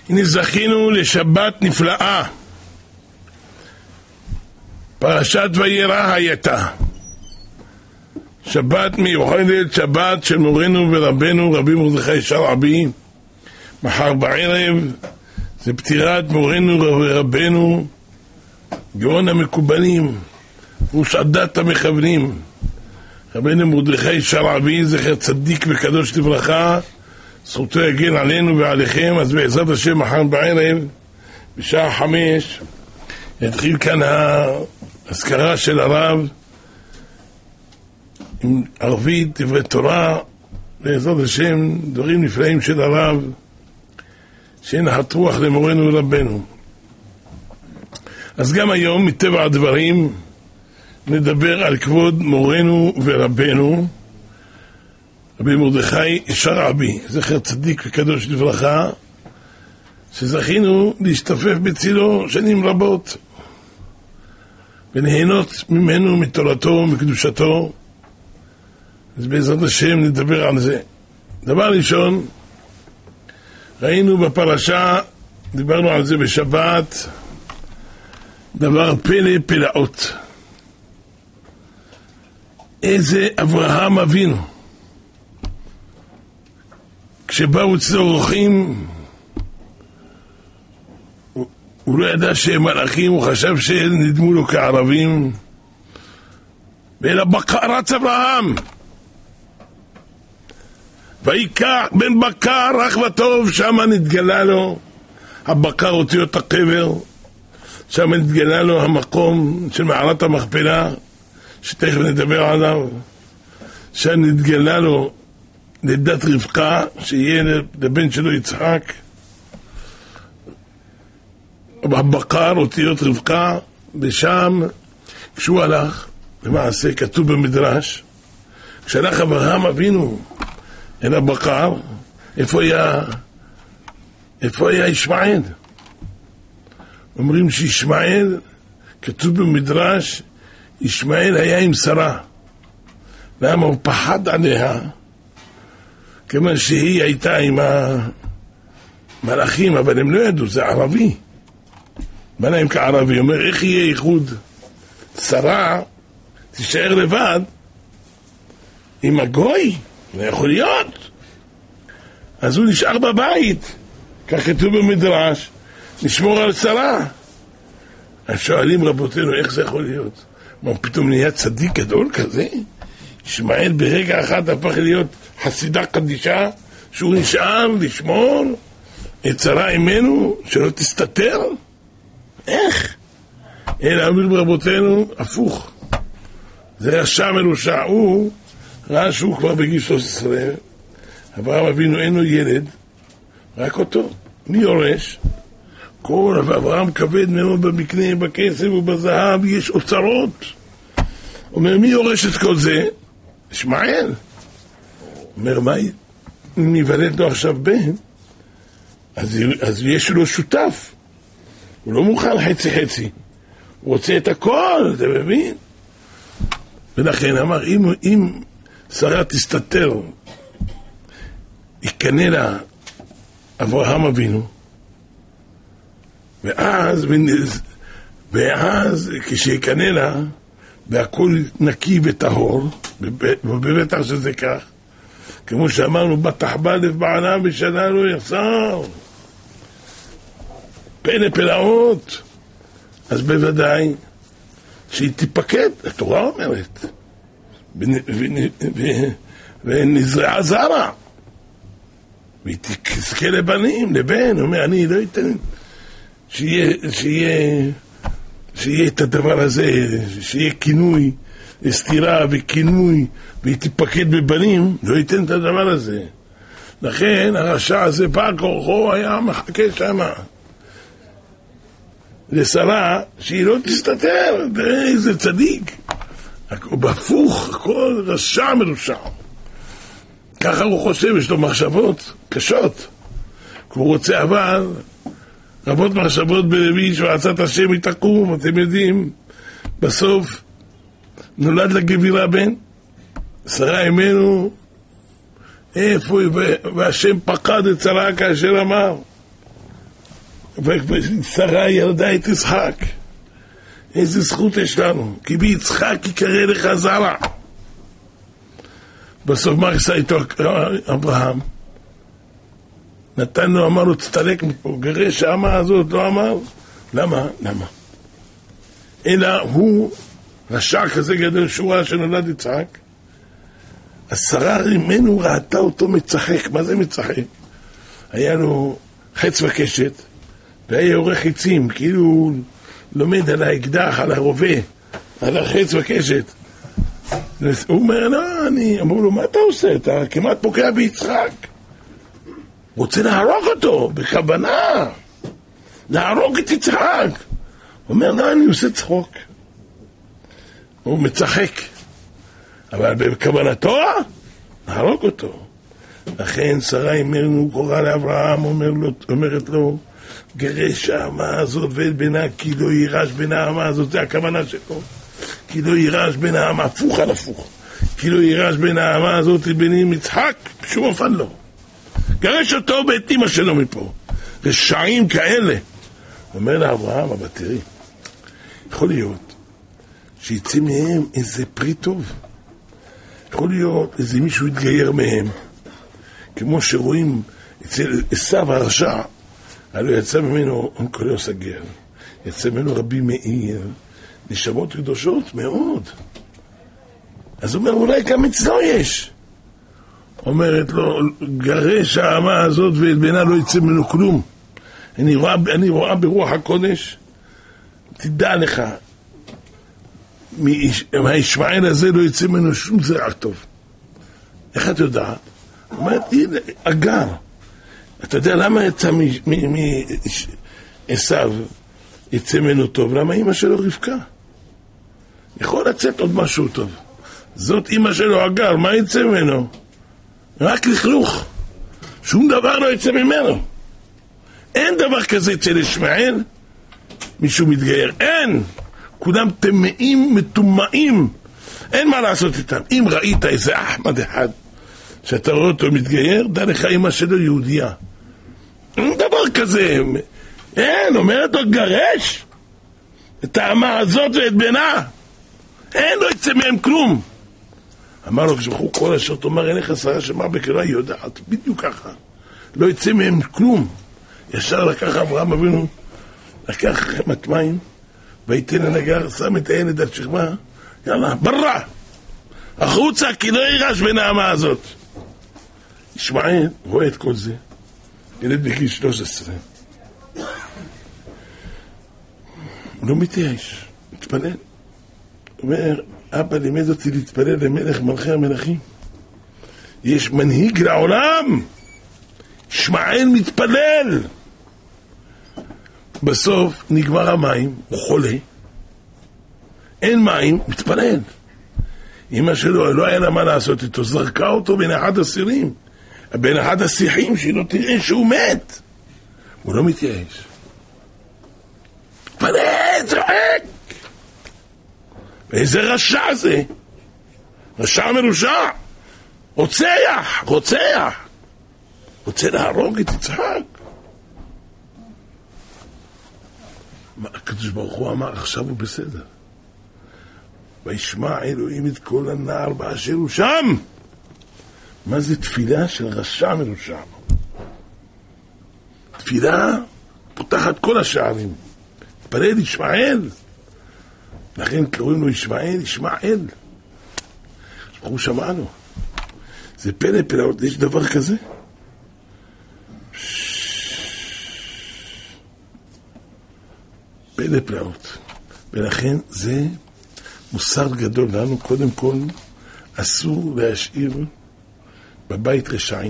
הנה זכינו לשבת נפלאה. פרשת וירא הייתה שבת מיוחדת, שבת של מורנו ורבנו רבי מרדכי שרעבי. מחר בערב זה פטירת מורנו ורבנו גאון המקובלים ושעדת המכוונים רבנו מרדכי שרעבי, זכר צדיק וקדוש לברכה, זכותו יגן עלינו ועליכם. אז בעזרת השם מחר בערב בשעה 5 יתחיל כאן האזכרה של הרב עם ערבית, דברי תורה, בעזרת השם דברים נפלאים של הרב שנחת רוח למורנו ורבנו. אז גם היום מטבע הדברים נדבר על כבוד מורנו ורבנו רבי מרדכי שרעבי, זכר צדיק וקדוש לברכה, שזכינו להשתפף בצילו שנים רבות ונהנות ממנו, מתורתו, מקדושתו. אז בעזרת השם נדבר על זה. דבר ראשון, ראינו בפרשה, דיברנו על זה בשבת, דבר פלא פלאות. איזה אברהם אבינו, כשבאו אצלו אורחים, הוא לא ידע שהם מלאכים, הוא חשב שנדמו לו כערבים, ואל הבקר רץ אברהם, ויקח בן בקר רך וטוב, שם נתגלה לו, הבקר הוציא את הקבר, שם נתגלה לו המקום של מערת המכפלה, שתכף נדבר עליו, שם נתגלה לו לידת רבקה, שיהיה לבן שלו יצחק, הבקר הוציא את רבקה, ושם כשהוא הלך, למעשה כתוב במדרש, כשהלך אברהם אבינו אל הבקר, איפה היה ישמעאל? אומרים שישמעאל, כתוב במדרש, ישמעאל היה עם שרה. למה? הוא פחד עליה, כיוון שהיא הייתה עם המלאכים, אבל הם לא ידעו, זה ערבי. בא להם כערבי, אומר, איך יהיה איחוד? שרה תישאר לבד עם הגוי? לא יכול להיות. אז הוא נשאר בבית, כך כתוב במדרש, נשמור על שרה. אז שואלים רבותינו, איך זה יכול להיות? מה, פתאום נהיה צדיק גדול כזה? ישמעאל ברגע אחד הפך להיות חסידה קדישה, שהוא נשאר לשמור את שרה אימנו, שלא תסתתר? איך? אלא אומרים רבותינו, הפוך. זה רשע מרושע. הוא ראה שהוא כבר בגיל 13, אברהם אבינו אין לו ילד, רק אותו. מי יורש? כל אברהם כבד מאוד במקנה, בכסף ובזהב, יש אוצרות. אומר, מי יורש את כל זה? ישמעאל. אומר, מה אם יוולד לו עכשיו בן? אז יש לו שותף. הוא לא מוכן חצי חצי, הוא רוצה את הכל, אתה מבין? ולכן אמר, אם שרה תסתתר, יקנה לה אברהם אבינו, ואז כשיקנה לה, והכל נקי וטהור, ובטח שזה כך, כמו שאמרנו, בתחבא לב בעלה בשנה לא יחסר, פלא פלאות, אז בוודאי שהיא תיפקד, התורה אומרת, ונזרעה זרע, והיא תזכה לבנים, לבן. אומר, אני לא אתן שיהיה את הדבר הזה, שיהיה כינוי, סתירה וכינוי, והיא תיפקד בבנים, לא ייתן את הדבר הזה. לכן הרשע הזה בא כורחו, היה מחכה שמה לשרה שהיא לא תסתתר. איזה צדיק, בהפוך, הכל רשע מרושע. ככה הוא חושב, יש לו מחשבות קשות, הוא רוצה, אבל רבות מחשבות בלוי שבעצת השם היא תקום. אתם יודעים, בסוף נולד לגבירה בן, שרה אימנו, איפה, והשם פקד את שרה כאשר אמר, ושרה ילדה את יצחק. איזה זכות יש לנו, כי ביצחק יקרא לך זרע. בסוף מה עשה איתו אברהם? נתן לו, אמר לו, תסתלק מפה, גרש האמה הזאת, לא אמר. למה? אלא הוא רשע כזה גדול שהוא ראה שנולד יצחק. השרה ממנו ראתה אותו מצחק. מה זה מצחק? היה לו חץ וקשת, והיה עורך עצים, כאילו הוא לומד על האקדח, על הרובה, על החץ וקשת. הוא אומר, לא, אמרו לו, מה אתה עושה? אתה כמעט פוגע ביצחק. רוצה להרוג אותו, בכוונה. להרוג את יצחק. הוא אומר, לא, אני עושה צחוק. הוא מצחק. אבל בכוונתו, להרוג אותו. לכן שרה אמרנו, קורא לאברהם, אומרת לו, גרש האמה הזאת ואת בנה, כי לא יירש בין האמה הזאת, זה הכוונה שלו. כי לא יירש בין האמה, הפוך על הפוך. כי לא יירש בין האמה הזאת לבנים יצחק, שום אופן לא. גרש אותו ואת אמא שלו מפה. רשעים כאלה. אומר לאברהם, אבל תראי, יכול להיות שיצא מהם איזה פרי טוב. יכול להיות איזה מישהו יתגייר מהם. כמו שרואים אצל עשיו הרשע, הלוא יצא ממנו אונקלוס הגר, יצא ממנו רבי מאיר, נשמות קדושות מאוד. אז הוא אומר, אולי גם אצלו יש. אומרת לו, גרש האמה הזאת ואת בנה לא יצא ממנו כלום. אני רואה ברוח הקודש, תדע לך, מהישמעאל הזה לא יצא ממנו שום זרע טוב. איך את יודעת? אומרת, הנה, אגר. אתה יודע למה יצא מעשיו יצא ממנו טוב? למה אמא שלו רבקה? יכול לצאת עוד משהו טוב. זאת אמא שלו אגר, מה יצא ממנו? רק לכלוך. שום דבר לא יצא ממנו. אין דבר כזה אצל ישמעאל, מישהו מתגייר. אין. כולם טמאים, מטומאים. אין מה לעשות איתם. אם ראית איזה אחמד אחד, שאתה רואה אותו מתגייר, דע לך אמא שלו יהודייה. אין דבר כזה. אין, אומרת לו גרש את האמה הזאת ואת בנה. אין, לא יצא מהם כלום. אמר לו, כשבחור כל אשר תאמר אין לך שרה שמע בקרה, היא יודעת, בדיוק ככה. לא יצא מהם כלום. ישר לקח אברהם אבינו, לקח מטמיים, ויתן לנגר, שם את הילד על שכמה, יאללה, בררה, החוצה, כי לא יירש בין האמה הזאת. ישמעאל רואה את כל זה, ילד בגיל 13. הוא לא מתייאש, מתפלל. הוא אומר, אבא לימד אותי להתפלל למלך מלכי המלכים. יש מנהיג לעולם. ישמעאל מתפלל. בסוף נגמר המים, הוא חולה. אין מים, מתפלל. אמא שלו, לא היה לה מה לעשות איתו, זרקה אותו בין אחד הסירים. בין אחד השיחים, שהיא לא תראה שהוא מת. הוא לא מתייאש. מתפלל, צועק. ואיזה רשע זה? רשע מרושע. רוצח. רוצה להרוג את יצחק. הקדוש ברוך הוא אמר, עכשיו הוא בסדר. וישמע אלוהים את כל הנער באשר הוא שם. מה זה תפילה של רשע מרושע? תפילה פותחת כל השערים. התפלל ישמעאל. לכן קוראים לו ישמעאל. הוא שמענו. זה פלא פלאות, יש דבר כזה? פלא פלאות. ולכן זה מוסר גדול לנו. קודם כל, אסור להשאיר בבית רשעים.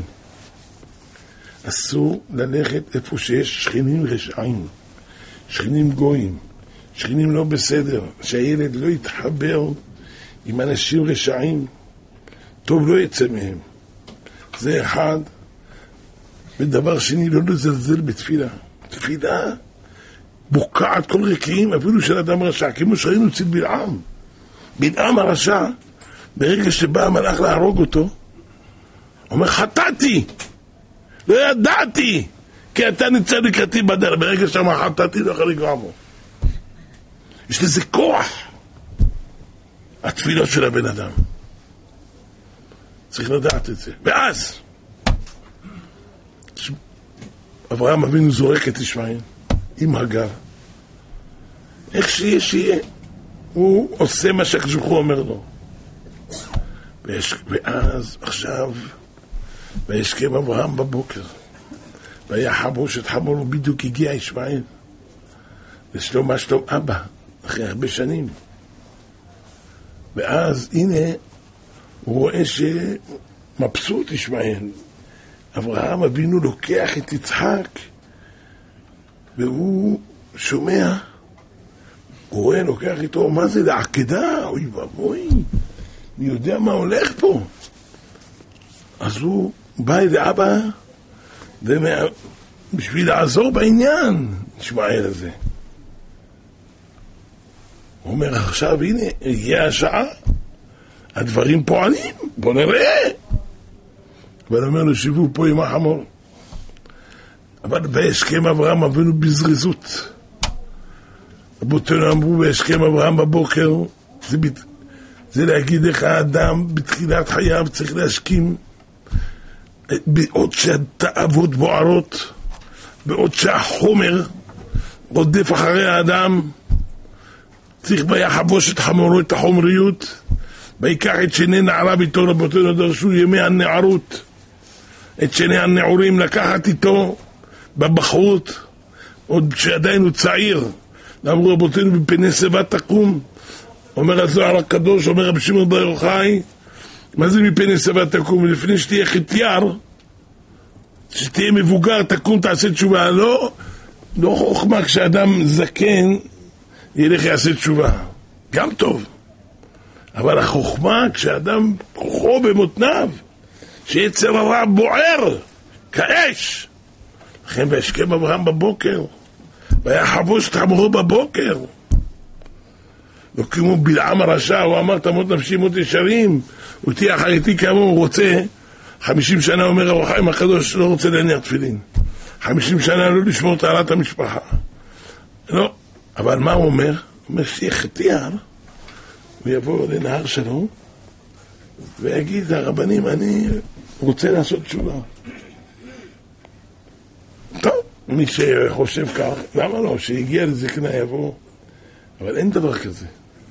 אסור ללכת איפה שיש שכנים רשעים, שכנים גויים, שכנים לא בסדר, שהילד לא יתחבר עם אנשים רשעים, טוב לא יצא מהם. זה אחד. ודבר שני, לא לזלזל בתפילה. תפילה בוקעת כל רקיעים, אפילו של אדם רשע, כמו שראינו אצל בלעם. בלעם הרשע, ברגע שבא המלאך להרוג אותו, אומר, חטאתי, לא ידעתי, כי אתה נמצא לקראתי בדרך, ברגע שמה חטאתי לא יכול לגרוע בו. יש לזה כוח, התפילות של הבן אדם. צריך לדעת את זה. ואז אברהם אבינו זורק את ישמעאל עם הגר. איך שיהיה, הוא עושה מה שהקדוש ברוך הוא אומר לו. ואז עכשיו וישכם אברהם בבוקר והיה חבוש את חמורו, בדיוק הגיע ישמעאל לשלום אבא אחרי הרבה שנים. ואז הנה הוא רואה שמבסוט ישמעאל. אברהם אבינו לוקח את יצחק והוא שומע, הוא רואה, לוקח איתו, מה זה לעקדה? אוי ואבוי, אני יודע מה הולך פה. אז הוא בא אל אבא בשביל לעזור בעניין, ישמעאל הזה. הוא אומר, עכשיו הנה, הגיעה השעה, הדברים פועלים, בוא נראה. אבל אומר לו, שיבו פה עם החמור. אבל בהסכם אברהם אבינו בזריזות. רבותינו אמרו בהסכם אברהם בבוקר, זה להגיד איך האדם בתחילת חייו צריך להסכים, בעוד שהתאוות בוערות, בעוד שהחומר רודף אחרי האדם, צריך ביחבוש את חמורו, את החומריות, ויקח את שני נערה ביתו. רבותינו דרשו ימי הנערות, את שני הנעורים לקחת איתו בבחרות, עוד שעדיין הוא צעיר. אמרו רבותינו, מפני שיבה תקום. אומר הזוהר הקדוש, אומר רבי שמעון בר יוחאי, מה זה מפני שיבה תקום? לפני שתהיה חתיאר, שתהיה מבוגר, תקום תעשה תשובה. לא חוכמה כשאדם זקן ילך יעשה תשובה, גם טוב. אבל החוכמה כשאדם כוחו במותניו, שיצר הרע בוער כאש. לכן בהשכם אברהם בבוקר, והיה חבוש את חמורו בבוקר. לא כמו בלעם הרשע, הוא אמר תמות נפשי מות ישרים, הוא תהיה אחריתי כמה הוא רוצה. 50 שנה אומר אור החיים הקדוש, לא רוצה להניח תפילין. 50 שנה לא לשמור טהרת המשפחה. לא, אבל מה הוא אומר? הוא אומר שיהיה חתיאר, הוא יבוא לנהר שלו ויגיד הרבנים, אני רוצה לעשות תשובה. טוב, מי שחושב כך, למה לא? שהגיע לזקנה יבוא, אבל אין דבר כזה.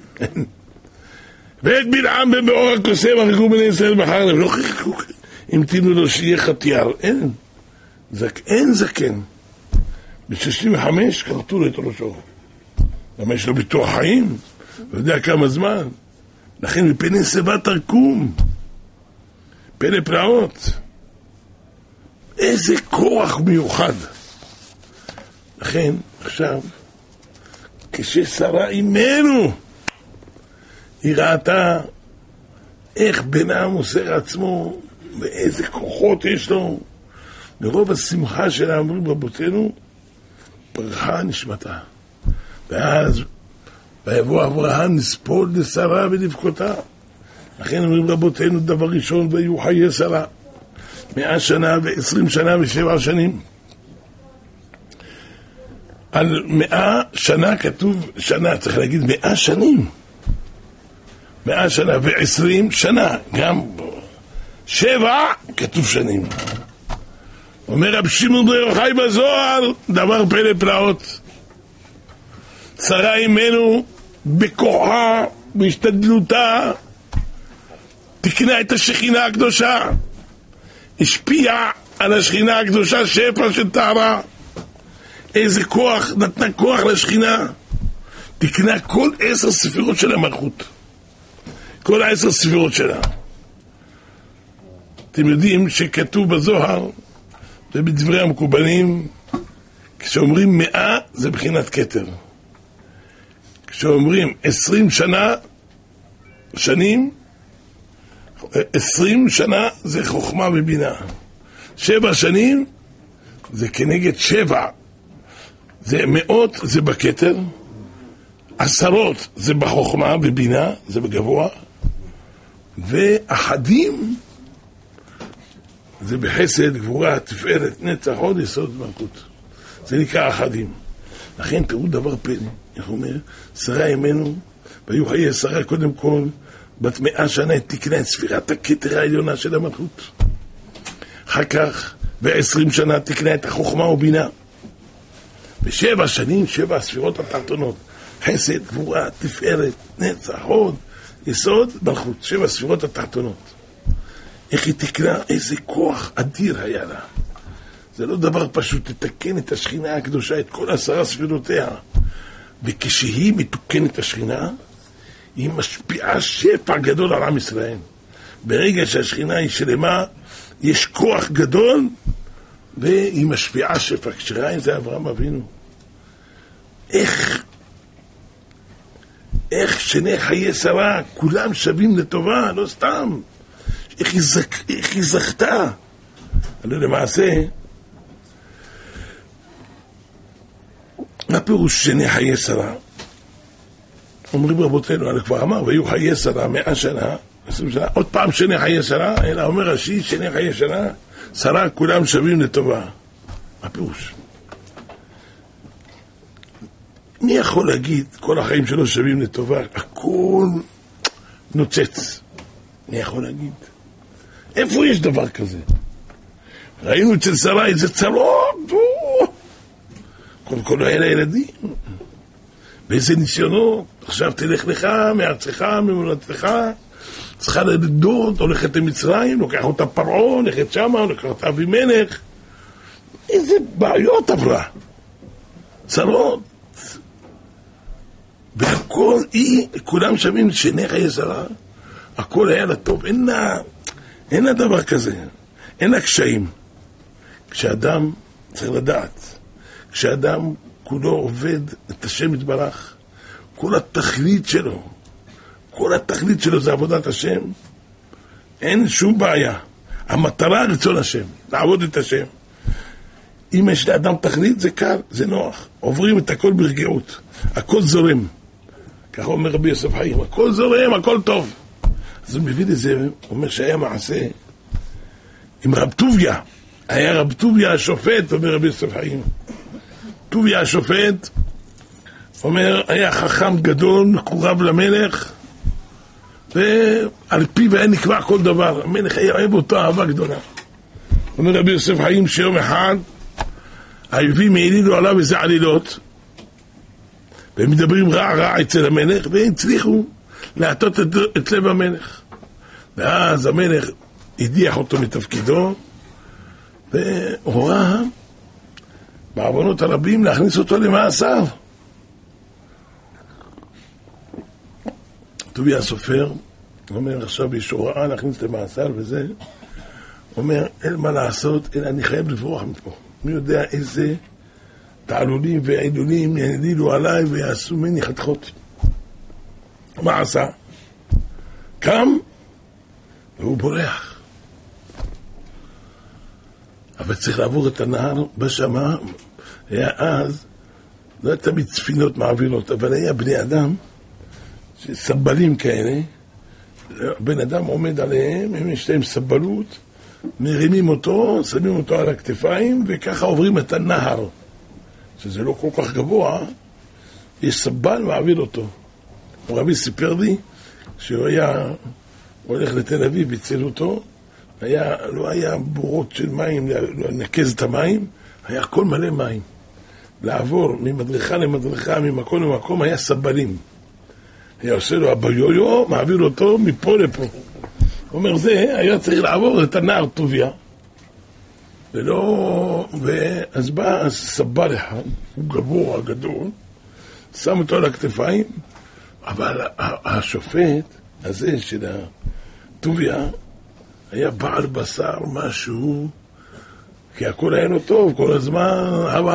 ואת בלעם במאור הקוסם הרגו בני ישראל בחר לב, לא חיכו, המתינו לו שיהיה חתיאר. אין זקן. ב-65 קרתו לו את ראשו. למה יש לו ביטוח חיים? לא יודע כמה זמן. לכן מפני שיבה תקום, פלא פלאות. איזה כוח מיוחד. לכן עכשיו כששרה אימנו היא ראתה איך בן העם מוסר עצמו ואיזה כוחות יש לו, מרוב השמחה שלה אמרו רבותינו פרחה נשמתה. ואז ויבוא אברהם נספול לשרה ולבכותה. לכן אומרים רבותינו דבר ראשון ויהיו חיי שרה 100 שנה ו20 שנה ו7 שנים. על 100 שנה כתוב שנה, צריך להגיד 100 שנים. 100 שנה ו20 שנה, גם 7 כתוב שנים. אומר רבי שמעון בר יוחאי בזוהר, דבר פלא פלאות. שרה אימנו בכוחה, בהשתדלותה, תקנה את השכינה הקדושה, השפיעה על השכינה הקדושה שפע של טהרה. איזה כוח, נתנה כוח לשכינה. תקנה כל 10 ספירות של המלכות, כל 10 ספירות שלה. אתם יודעים שכתוב בזוהר ובדברי המקובלים, כשאומרים 100 זה בחינת כתר, כשאומרים 20 שנים 20 שנה זה חוכמה ובינה. 7 שנים זה כנגד 7, זה 100 זה בכתר, 10 זה בחוכמה ובינה, זה בגבוה, ואחדים זה בחסד, גבורה, תפארת, נצח, הוד, יסוד, מלכות. זה נקרא אחדים. לכן תראו דבר פלא, איך הוא אומר? שרה אמנו, והיו חיי שרה קודם כל, בת 100 שנה תקנה את ספירת הכתר העליונה של המלכות. אחר כך, ב20 שנה תקנה את החוכמה ובינה. ב7 שנים, 7 הספירות התחתונות. חסד, גבורה, תפארת, נצח, הוד, יסוד, מלכות. 7 הספירות התחתונות. איך היא תקנה? איזה כוח אדיר היה לה. זה לא דבר פשוט, תתקן את השכינה הקדושה, את כל 10 ספירותיה. וכשהיא מתוקנת השכינה, היא משפיעה שפע גדול על עם ישראל. ברגע שהשכינה היא שלמה, יש כוח גדול, והיא משפיעה שפע. כשראה את זה אברהם אבינו. איך שני חיי שרה, כולם שווים לטובה, לא סתם. איך היא זכתה. אבל למעשה, מה פירוש שני חיי שרה? אומרים רבותינו, אני כבר אמר, והיו חיי שרה 100 שנה, 20 שנה, עוד פעם שני חיי שרה, אלא אומר רש"י, שני חיי שנה, שרה כולם שווים לטובה. מה פירוש? מי יכול להגיד, כל החיים שלו שווים לטובה, הכל נוצץ? מי יכול להגיד? איפה יש דבר כזה? ראינו אצל שרה איזה צרות, כל אלה ילדים. באיזה ניסיונות, עכשיו תלך לך, מארצך, ממולדתך, צריכה לדוד, הולכת למצרים, לוקח אותה פרעה, הולכת שמה, הולכת אותה אבימלך. איזה בעיות עברה. צרות. והכל כולם שווים שני חיי שרה, הכל היה לטוב, אין לה דבר כזה, אין לה קשיים. כשאדם צריך לדעת, כשאדם כולו עובד את השם יתברך, כל התכלית שלו זה עבודת השם, אין שום בעיה. המטרה רצון השם, לעבוד את השם. אם יש לאדם תכלית זה קל, זה נוח, עוברים את הכל ברגעות, הכל זורם. ככה אומר רבי יוסף חיים, הכל זורם, הכל טוב. אז הוא מביא לזה, הוא אומר שהיה מעשה עם רב טוביה, היה רב טוביה השופט, אומר רבי יוסף חיים. טוביה השופט, אומר, היה חכם גדול, מקורב למלך, ועל פיו היה נקבע כל דבר. המלך היה אוהב אותו אהבה גדולה. אומר רבי יוסף חיים שיום אחד, האויבים העלילו עליו איזה עלילות, והם מדברים רע אצל המלך, והם הצליחו להטות את לב המלך. ואז המלך הדיח אותו מתפקידו, והורה בעוונות הרבים להכניס אותו למאסר. טוביה הסופר אומר, עכשיו יש הוראה להכניס למאסר וזה, אומר, אין מה לעשות, אלא אני חייב לברוח מפה. מי יודע איזה תעלולים ועילולים ינדילו עליי ויעשו ממני חתכות. מה עשה? קם והוא בורח. אבל צריך לעבור את הנהר בשמה. היה אז, לא היה תמיד ספינות מעבירות, אבל היה בני אדם סבלים כאלה, בן אדם עומד עליהם, הם יש להם סבלות, מרימים אותו, שמים אותו על הכתפיים, וככה עוברים את הנהר, שזה לא כל כך גבוה, יש סבל מעביר אותו. רבי סיפר לי שהוא היה הולך לתל אביב, הציל אותו, לא היה בורות של מים לנקז את המים, היה הכל מלא מים. לעבור ממדרכה למדרכה, ממקום למקום, היה סבלים. היה עושה לו הביו-יו, מעביר אותו מפה לפה. הוא אומר, זה היה צריך לעבור את הנער טוביה. ואז בא סבל אחד, הוא גבוה, גדול, שם אותו על הכתפיים, אבל השופט הזה של הטוביה היה בעל בשר, משהו, כי הכל היה לו טוב, כל הזמן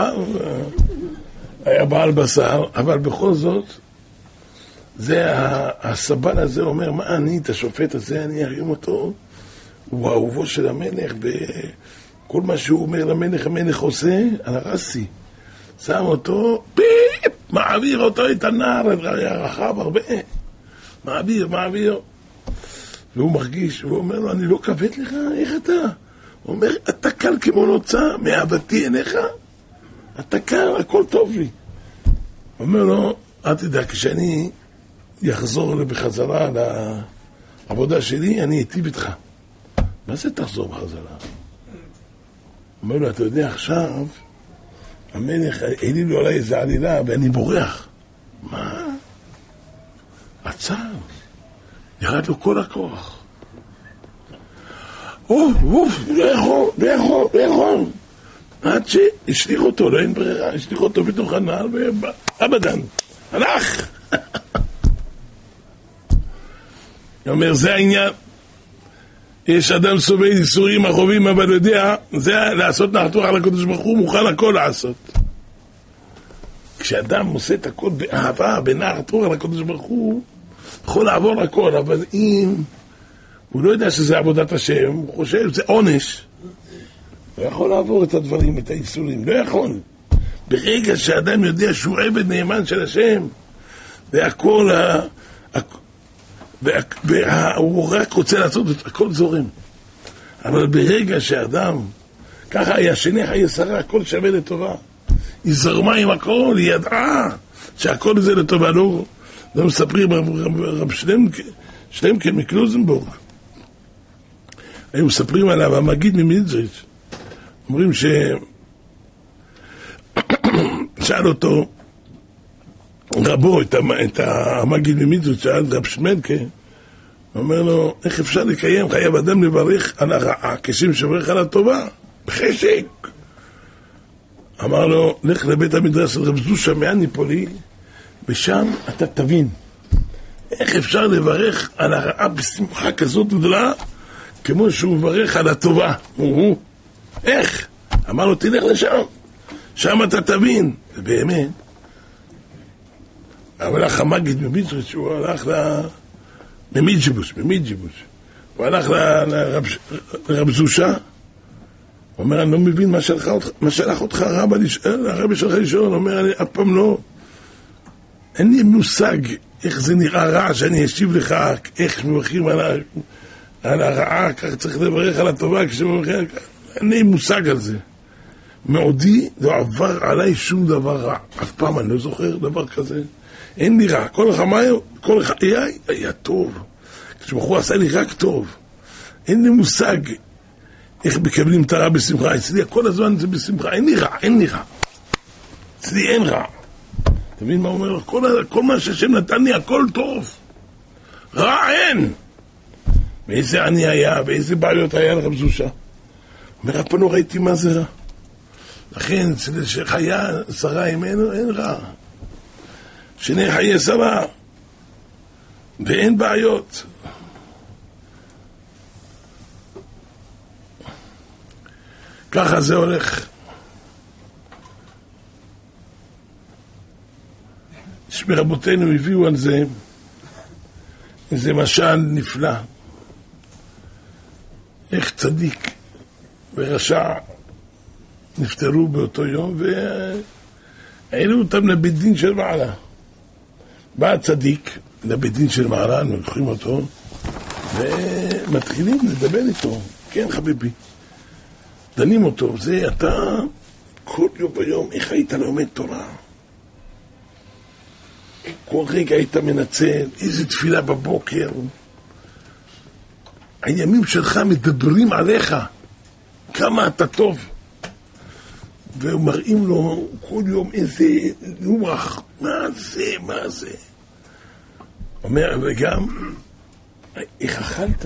היה בעל בשר, אבל בכל זאת, זה הסבל הזה אומר, מה אני, את השופט הזה, אני ארים אותו, הוא אהובו של המלך, וכל מה שהוא אומר למלך, המלך עושה, על הרסי. שם אותו, פיפ, מעביר אותו את הנער, היה רחב הרבה, מעביר. והוא מרגיש, והוא אומר לו, אני לא כבד לך, איך אתה? הוא אומר, אתה קל כמו נוצה, מאהבתי עיניך, אתה קל, הכל טוב לי. הוא אומר לו, אל תדע, כשאני יחזור בחזרה לעבודה שלי, אני איתי איתך. מה זה תחזור בחזרה? הוא אומר לו, אתה יודע, עכשיו, המלך העליל לו עליי איזה עלילה, ואני בורח. מה? עצר. ירד לו כל הכוח. לא יכול. עד שהשליך אותו, לא אין ברירה, השליך אותו בתוך הנעל, ואבדן, הלך. הוא אומר, זה העניין. יש אדם סובל איסורים החובים, אבל יודע, זה לעשות נחתוך על הקדוש ברוך הוא, מוכן הכל לעשות. כשאדם עושה את הכל באהבה, בנחתוך על הקדוש ברוך הוא, יכול לעבור הכל, אבל אם הוא לא יודע שזה עבודת השם, הוא חושב, זה עונש. לא יכול לעבור את הדברים, את האיסורים, לא יכול. ברגע שאדם יודע שהוא עבד נאמן של השם, והכל, הוא רק רוצה לעשות את הכל זורם. אבל ברגע שאדם, ככה היה שני חיי שרה, הכל שווה לטובה. היא זרמה עם הכל, היא ידעה שהכל זה לטובה. לא מספרים רב שלמקל מקלוזנבורג. היו מספרים עליו, המגיד ממידזריץ'. אומרים שאל אותו רבו, את המגיד ממידזריץ', שאל רב שלמקל, אומר לו, איך אפשר לקיים, חייב אדם לברך על הרעה, כשם שברך על הטובה, בחשק. אמר לו, לך לבית המדרש של רב זושה מאניפולי, ושם אתה תבין, איך אפשר לברך על הרעה בשמחה כזאת גדולה, כמו שהוא מברך על הטובה. איך? אמר לו, תלך לשם, שם אתה תבין. ובאמת, אבל הלך המגיד ממידזריץ', הוא הלך במidjibush, הוא הלך לרב זושה, הוא אומר, אני לא מבין מה שלח אותך הרבי שלך לשאול, הוא אומר, אני אף פעם לא, אין לי מושג איך זה נראה רע שאני אשיב לך, איך מברכים על הרעה, כך צריך לברך על הטובה, אין לי מושג על זה. מעודי לא עבר עליי שום דבר רע, אף פעם אני לא זוכר דבר כזה, אין לי רע, כל חיי היה טוב, כשבחור עשה לי רק טוב, אין לי מושג איך מקבלים את הרע בשמחה, אצלי כל הזמן זה בשמחה, אין לי רע, אצלי אין רע. אתה מבין מה הוא אומר? כל מה שהשם נתן לי הכל טוב, רע אין. ואיזה עני היה, ואיזה בעיות היה לרב זושה. אומר, אף פעם לא ראיתי מה זה רע. לכן, שחיה שרה ממנו, אין רע. שני חיי שרה, ואין בעיות. ככה זה הולך. שרבותינו הביאו על זה איזה משל נפלא. איך צדיק ורשע נפטרו באותו יום והעלו אותם לבית דין של מעלה. בא הצדיק לבית דין של מעלה, לוקחים אותו ומתחילים לדבר איתו. כן חביבי, דנים אותו, זה אתה כל יום ביום, איך היית לומד תורה? כל רגע היית מנצל, איזה תפילה בבוקר. הימים שלך מדברים עליך, כמה אתה טוב. ומראים לו כל יום איזה רוח, מה זה? אומר, וגם, איך אכלת?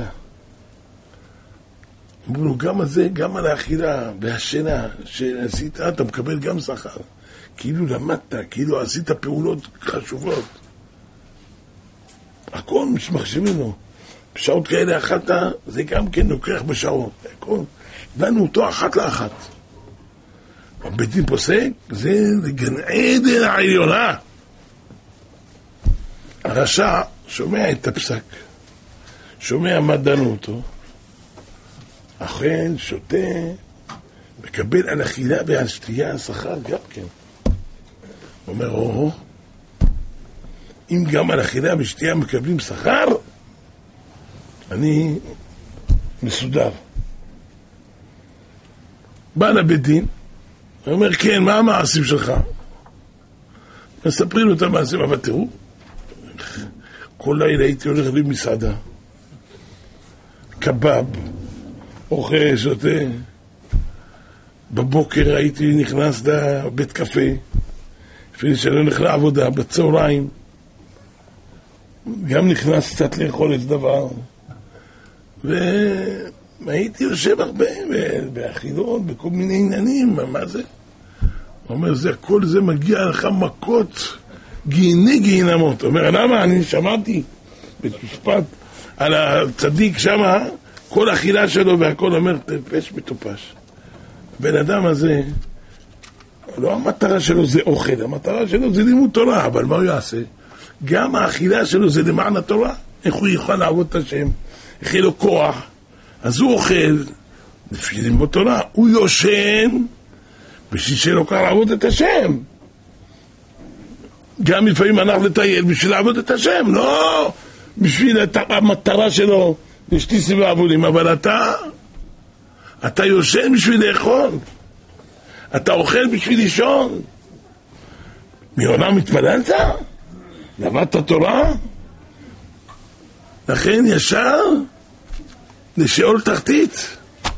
אמרו לו, גם על זה, גם על האכילה והשינה שעשית, אתה מקבל גם שכר. כאילו למדת, כאילו עשית פעולות חשובות. הכל מחשיבים לו. בשעות כאלה אכלת, זה גם כן לוקח בשעות. הכל. דנו אותו אחת לאחת. בית דין פוסק, זה גן עדן העליונה. הרשע שומע את הפסק, שומע מה דנו אותו, אכן שותה, מקבל על אכילה ועל שתייה שכר גם כן. הוא אומר, אם גם על אכילה ושתייה מקבלים שכר, אני מסודר. בא לבית דין, הוא אומר, כן, מה המעשים שלך? מספרים לו את המעשים, אבל תראו, כל לילה הייתי הולך למסעדה, קבב, אוכל, שותה, בבוקר הייתי נכנס לבית קפה, לפני שאני הולך לעבודה, בצהריים, גם נכנס קצת לאכול איזה דבר, והייתי יושב הרבה באחידות, בכל מיני עניינים, מה זה? הוא אומר, כל זה מגיע לך מכות, גיהינמות. הוא אומר, למה? אני שמעתי במשפט על הצדיק שמה, כל אכילה שלו והכל אומר, טפש מטופש. הבן אדם הזה, לא המטרה שלו זה אוכל, המטרה שלו זה לימוד תורה, אבל מה הוא יעשה? גם האכילה שלו זה למען התורה, איך הוא יוכל לעבוד את השם, איך יהיה לו כוח, אז הוא אוכל, לפי לימוד תורה, הוא יושן, בשביל שלא קרא לעבוד את השם. גם לפעמים הלך לטייל בשביל לעבוד את השם, לא בשביל המטרה שלו, אשתי סביבה עבודים, אבל אתה יושן בשביל לאכול, אתה אוכל בשביל לישון. מעולם התפללת? למדת תורה? לכן ישר לשאול תחתית.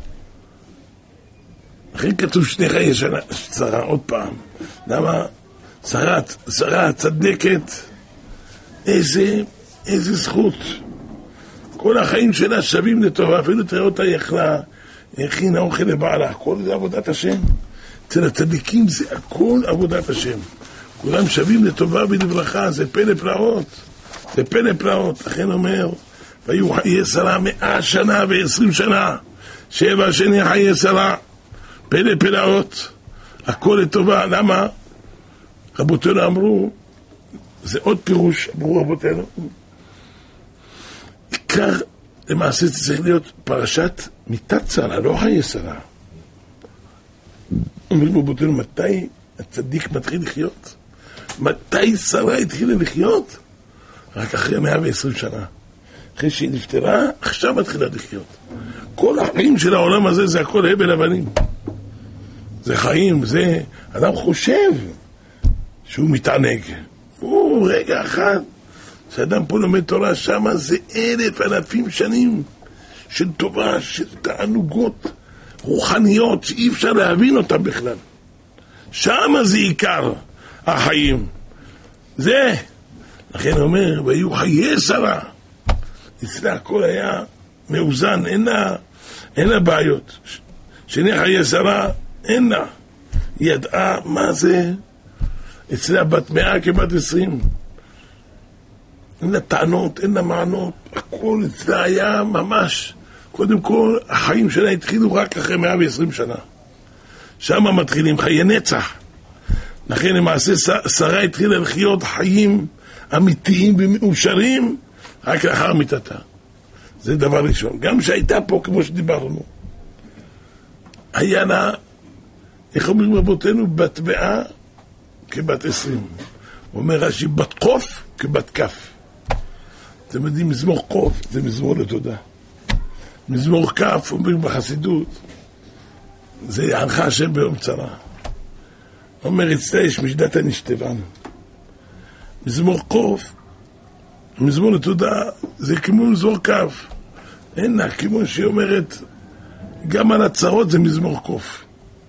לכן כתוב שני חיי שרה, עוד פעם. למה? שרה צדקת, איזה זכות. כל החיים שלה שווים לטובה, אפילו תראה אותה יכלה, הכינה אוכל לבעלה, כל זה עבודת השם. אצל הצדיקים זה הכל עבודת השם. כולם שווים לטובה ולברכה, זה פלא פלאות. זה פלא פלאות. לכן אומר, והיו חיי שרה 100 שנה ו20 שנה, 7 שנים חיי שרה, פלא פלאות, הכל לטובה. למה? רבותינו אמרו, זה עוד פירוש, אמרו רבותינו, עיקר למעשה צריך להיות פרשת מיתת שרה, לא חיי שרה. אומרים רבותינו, מתי הצדיק מתחיל לחיות? מתי שרה התחילה לחיות? רק אחרי 120 שנה. אחרי שהיא נפטרה, עכשיו מתחילה לחיות. כל החיים של העולם הזה זה הכל הבל אבנים. זה חיים, זה אדם חושב שהוא מתענג. הוא רגע אחד, שאדם פה לומד תורה, שמה זה 1,000 שנים של טובה, של תענוגות רוחניות, שאי אפשר להבין אותם בכלל. שמה זה עיקר החיים. זה, לכן אומר, והיו חיי שרה. אצלה הכל היה מאוזן, אין לה בעיות. שני חיי שרה, אין לה. היא ידעה מה זה, אצלה בת 100 כבת 20. אין לה טענות, אין לה מענות, הכל אצלה היה ממש. קודם כל, החיים שלה התחילו רק אחרי 120 שנה. שם מתחילים חיי נצח. לכן למעשה שרה התחילה לחיות חיים אמיתיים ומאושרים רק לאחר מיתתה. זה דבר ראשון. גם שהייתה פה, כמו שדיברנו, היה לה, איך אומרים רבותינו, בת 100 כבת 20. הוא אומר רש"י, בת קוף כבת כף. אתם יודעים, מזמור קוף זה מזמור לתודה. מזמור כף, אומרים בחסידות, זה יענך השם ביום צרה. אומר אצלה יש משדת הנשתבן. מזמור קוף, מזמור לתודה, זה כמו מזמור כף. אין לה, כמו שהיא אומרת, גם על הצרות זה מזמור קוף.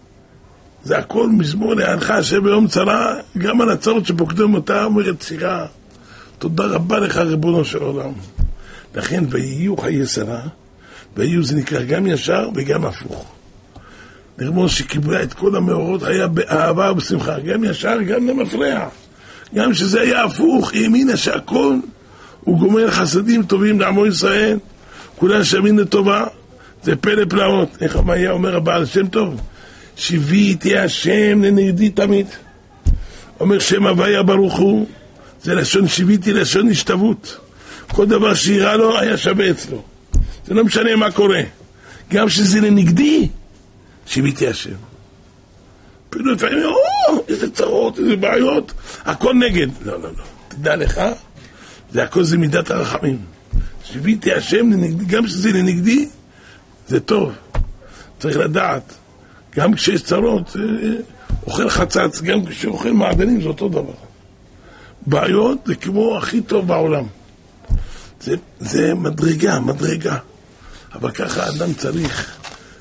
זה הכל מזמור לענך השם ביום צרה, גם על הצרות שפוקדם אותה, אומרת שירה. תודה רבה לך ריבונו של עולם. לכן ויהיו חיי שרה, ויהיו זה נקרא גם ישר וגם הפוך. נרמוז שקיבלה את כל המאורות היה באהבה ובשמחה, גם ישר גם למפרע. גם שזה היה הפוך, היא האמינה שהכל הוא גומר חסדים טובים לעמו ישראל, כולם שווים לטובה, זה פלא פלאות. איך היה אומר הבעל שם טוב? שיוויתי השם לנגדי תמיד. אומר שם הוויה ברוך הוא, זה לשון שיוויתי, לשון השתוות. כל דבר שיראה לו היה שווה אצלו. זה לא משנה מה קורה. גם שזה לנגדי, שיוויתי השם. פעילו לפעמים, איזה צרות, איזה בעיות, הכל נגד. לא, לא, לא. תדע לך, זה הכל זה מידת הרחמים. שיוויתי השם לנגדי, גם שזה לנגדי, זה טוב. צריך לדעת. גם כשיש צרות, אוכל חצץ, גם כשאוכל מעדנים זה אותו דבר. בעיות זה כמו הכי טוב בעולם. זה מדרגה. אבל ככה האדם צריך.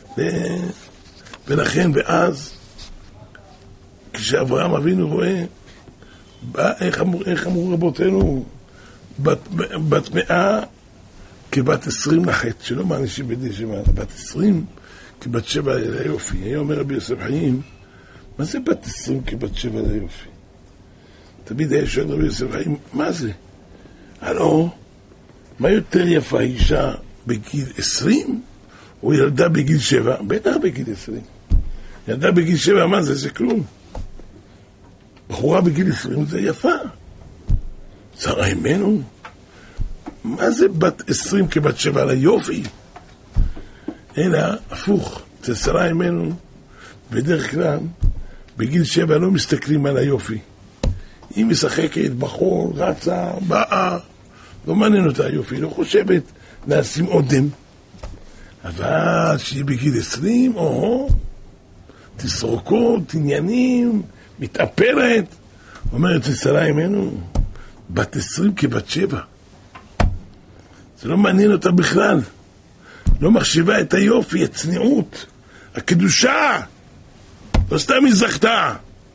ולכן, ואז, כשאברהם אבינו רואה, איך אמרו רבותינו, בת 100 כבת 20 לחטא, שלא מענישים בדי שמע, בת 20 כבת 7 ליופי. היה אומר רבי יוסף חיים, מה זה בת 20 כבת 7 ליופי? תמיד היה שואל רבי יוסף חיים, מה זה? הלא, מה יותר יפה, אישה בגיל 20 או ילדה בגיל 7? בטח בגיל 20. ילדה בגיל 7, מה זה? זה כלום. בחורה בגיל 20 זה יפה. שרה אימנו, מה זה בת 20 כבת 7 ליופי? אלא הפוך, זה שרה אימנו, בדרך כלל בגיל 7 לא מסתכלים על היופי. היא משחקת, בחור, רצה, באה, לא מעניין אותה היופי, לא חושבת לשים אודם. אבל שהיא בגיל 20, תסרוקות, עניינים, מתאפרת, אומרת שרה אימנו, בת 20 כבת 7. זה לא מעניין אותה בכלל. לא מחשיבה את היופי, הצניעות, הקדושה. לא סתם היא זכתה.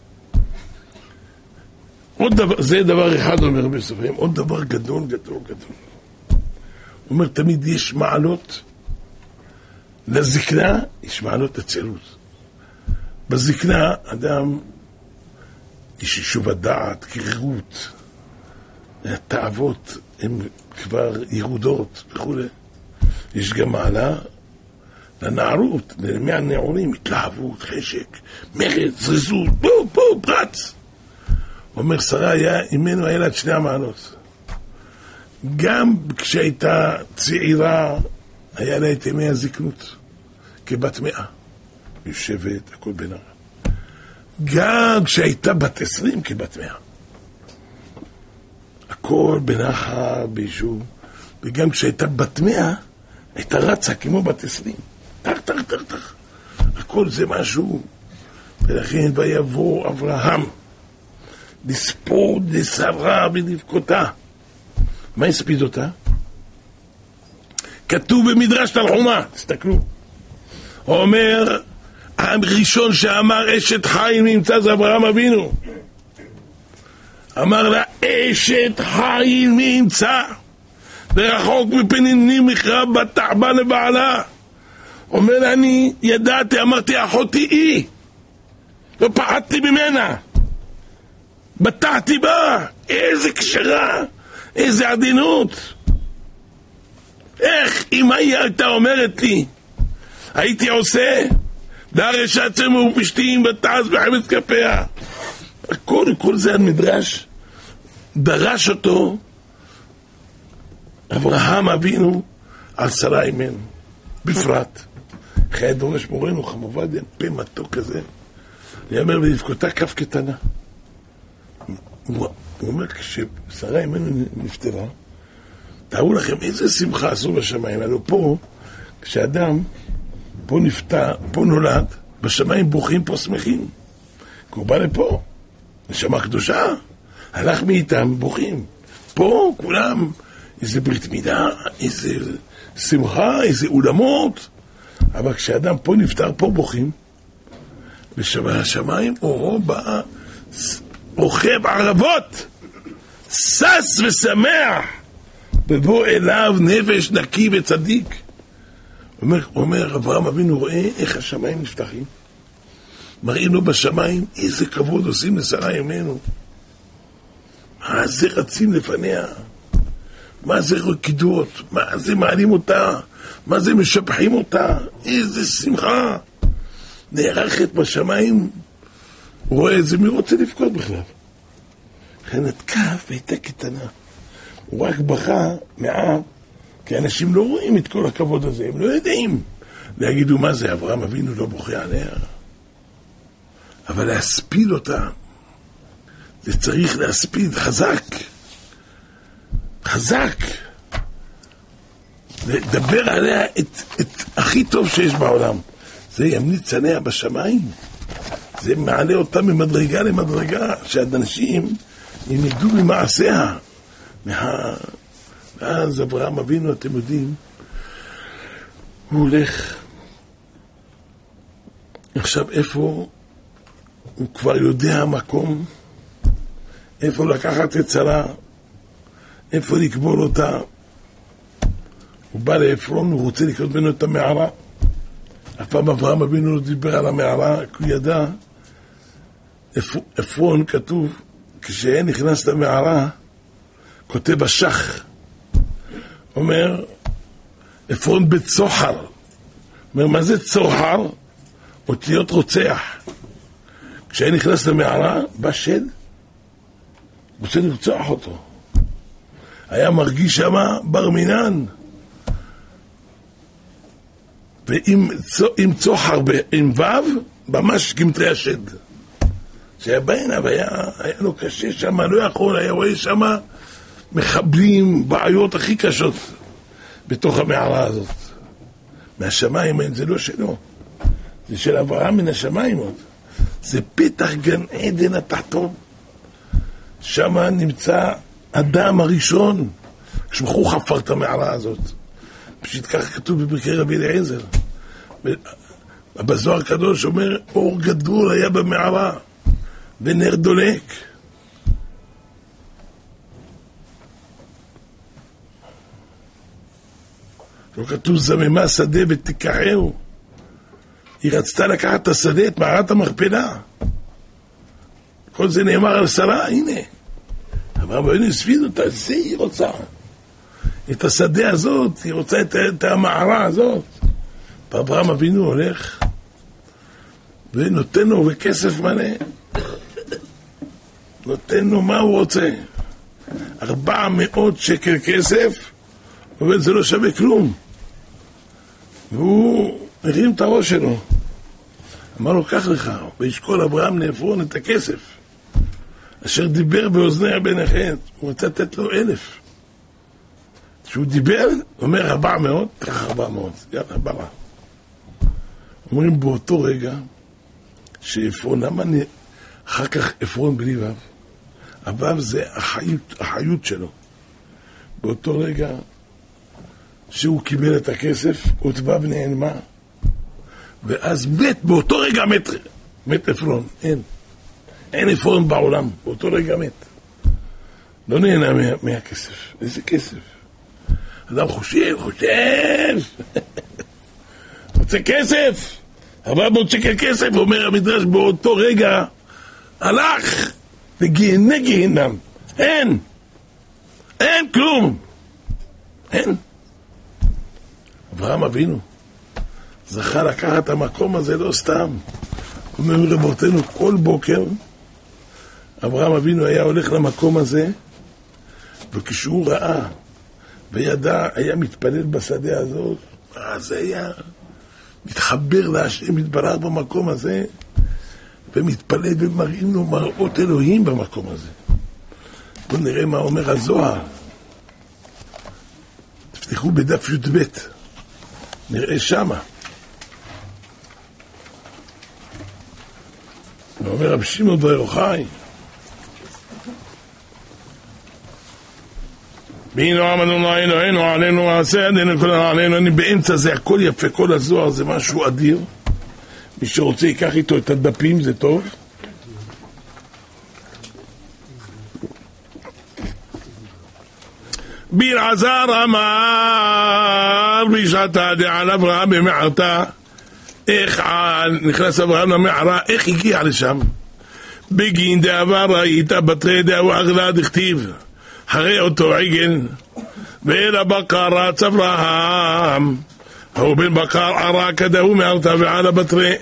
עוד דבר, זה דבר אחד אומר בספרים, עוד דבר גדול. הוא אומר תמיד יש מעלות לזקנה, יש מעלות לצילות. בזקנה אדם יש יישוב הדעת, קרירות, התאוות הן כבר ירודות וכו'. יש גם מעלה לנערות, לימי הנעורים, התלהבות, חשק, מרד, זריזות, פרץ. אומר שרה אימנו היה לה את שני המעלות. גם כשהייתה צעירה היה לה את ימי הזקנות כבת 100 יושבת הכל בנער. גם כשהייתה בת 20 כבת 100 הכל בנחר בישוב. וגם כשהייתה בת 100 הייתה רצה כמו בת 20 תח הכל זה משהו. ולכן ויבוא אברהם לספוד לשרה ולבכותה. מה הספיד אותה? כתוב במדרש תנחומא, תסתכלו. הוא אומר, הראשון שאמר אשת חיל נמצא זה אברהם אבינו. אמר לה, אשת חיל נמצא, ורחוק מפנינים מחרב בתחבא לבעלה. אומר לה, אני ידעתי, אמרתי, אחותי היא. לא פחדתי ממנה. בטעתי בה, איזה קשרה, איזה עדינות. איך, אם היא הייתה אומרת לי, הייתי עושה, דרשת שמו ופשתים בתעש בחמץ כפיה. כל זה המדרש, דרש אותו, אברהם אבינו, על שרה אימנו, בפרט. חיי דורש מורנו, חמובדיה, פה מתוק כזה. אני אומר, ולבכותה כף קטנה. הוא אומר, כששרה אימנו נפטרה, תראו לכם איזה שמחה עשו בשמיים. הלוא פה, כשאדם פה נפטר, פה נולד, בשמיים בוכים, פה שמחים. הוא בא לפה, נשמה קדושה, הלך מאיתם, בוכים. פה כולם, איזה ברית מידה, איזה שמחה, איזה אולמות. אבל כשאדם פה נפטר, פה בוכים. בשמיים, אורו בא, רוכב ערבות, סס ושמח, ובוא אליו נפש נקי וצדיק. אומר אברהם אבינו, רואה איך השמיים נפתחים. מראים לו בשמיים איזה כבוד עושים לשרה אימנו. מה זה רצים לפניה? מה זה רקידות? מה זה מעלים אותה? מה זה משבחים אותה? איזה שמחה. נערכת בשמיים. הוא רואה את זה, מי רוצה לבכות בכלל? חנת כף הייתה קטנה. הוא רק בכה מעט, כי אנשים לא רואים את כל הכבוד הזה, הם לא יודעים. להגידו מה זה, אברהם אבינו לא בוכה עליה. אבל להספיד אותה, זה צריך להספיד חזק. חזק. לדבר עליה את הכי טוב שיש בעולם. זה ימליץ צנע בשמיים. זה מעלה אותם ממדרגה למדרגה, שאנשים ילמדו ממעשיה. ואז אברהם אבינו, אתם יודעים, הוא הולך עכשיו איפה, הוא כבר יודע המקום, איפה לקחת את שרה, איפה לקבור אותה. הוא בא לעפרון, הוא רוצה לקנות ממנו את המערה. אף פעם אברהם אבינו לא דיבר על המערה, כי הוא ידע, עפרון כתוב, כשהיה נכנס למערה, כותב השח, אומר, עפרון בצוחר. אומר, מה זה צוחר? אותיות רוצח. כשהיה נכנס למערה, בא שד, רוצה לרצוח אותו. היה מרגיש שמה בר מינן. ועם צוחר, עם וו, ממש כמטרי השד. שהיה בעיניו, היה לו קשה שם, לא יכול, היה רואה שם מחבלים, בעיות הכי קשות בתוך המערה הזאת. מהשמיים, זה לא שלו. זה של אברהם מן השמיים עוד. זה פתח גן עדן התחתון. שם נמצא אדם הראשון, כשבחו חפר את המערה הזאת. פשוט כך כתוב בפרקי רבי אליעזר. בזוהר הקדוש אומר, אור גדול היה במערה, ונר דולק. לא כתוב זממה שדה ותיקחהו. היא רצתה לקחת את השדה, את מערת המכפלה. כל זה נאמר על שרה, הנה. אברהם אבינו הספיד אותה, זה היא רוצה. את השדה הזאת, היא רוצה את המערה הזאת. ואברהם אבינו הולך, ונותן לו בכסף מלא. נותן לו מה הוא רוצה. 400 שקל כסף, וזה לא שווה כלום. והוא הרים את הראש שלו. אמר לו, קח לך, וישקול אברהם לעפרון את הכסף, אשר דיבר באוזני בן החטא. הוא רוצה לתת לו 1,000. כשהוא דיבר, הוא אומר 400, קח 400, יאללה, ברא. אומרים באותו רגע, שעפרון, למה אחר כך עפרון בלי וו? הוו זה החיות שלו. באותו רגע, שהוא קיבל את הכסף, וו נעלמה, ואז מת, באותו רגע מת עפרון, אין עפרון בעולם, באותו רגע מת. לא נהנה מהכסף, איזה כסף? אדם חושב, רוצה כסף, 400 שקל כסף, אומר המדרש, באותו רגע, הלך לגיהנם, אין כלום, אין. אברהם אבינו זכה לקחת את המקום הזה לא סתם. אומרים רבותינו, כל בוקר אברהם אבינו היה הולך למקום הזה, וכשהוא ראה וידע, היה מתפלל בשדה הזאת, אז היה מתחבר להשם, מתברך במקום הזה, ומתפלל ומראים לו מראות אלוהים במקום הזה. בואו נראה מה אומר הזוהר. תפתחו בדף י"ב, נראה שמה. ואומר רב שמעון בר יוחאי, בינו עמדנו אלוהינו עלינו מעשה ידינו כל עלינו. אני באמצע זה, הכל יפה, כל הזוהר זה משהו אדיר. מי שרוצה ייקח איתו את הדפים, זה טוב. בלעזר אמר בשעתה דעל אברהם במערתה. איך נכנס אברהם למערה, איך הגיע לשם? בגין דעבר ראית בתרי דאו אגלה דכתיב, הרי אותו עגל ואל הבקר רץ אברהם, הוא בן בקר ערה כדהו מערתה ועל הבתרי.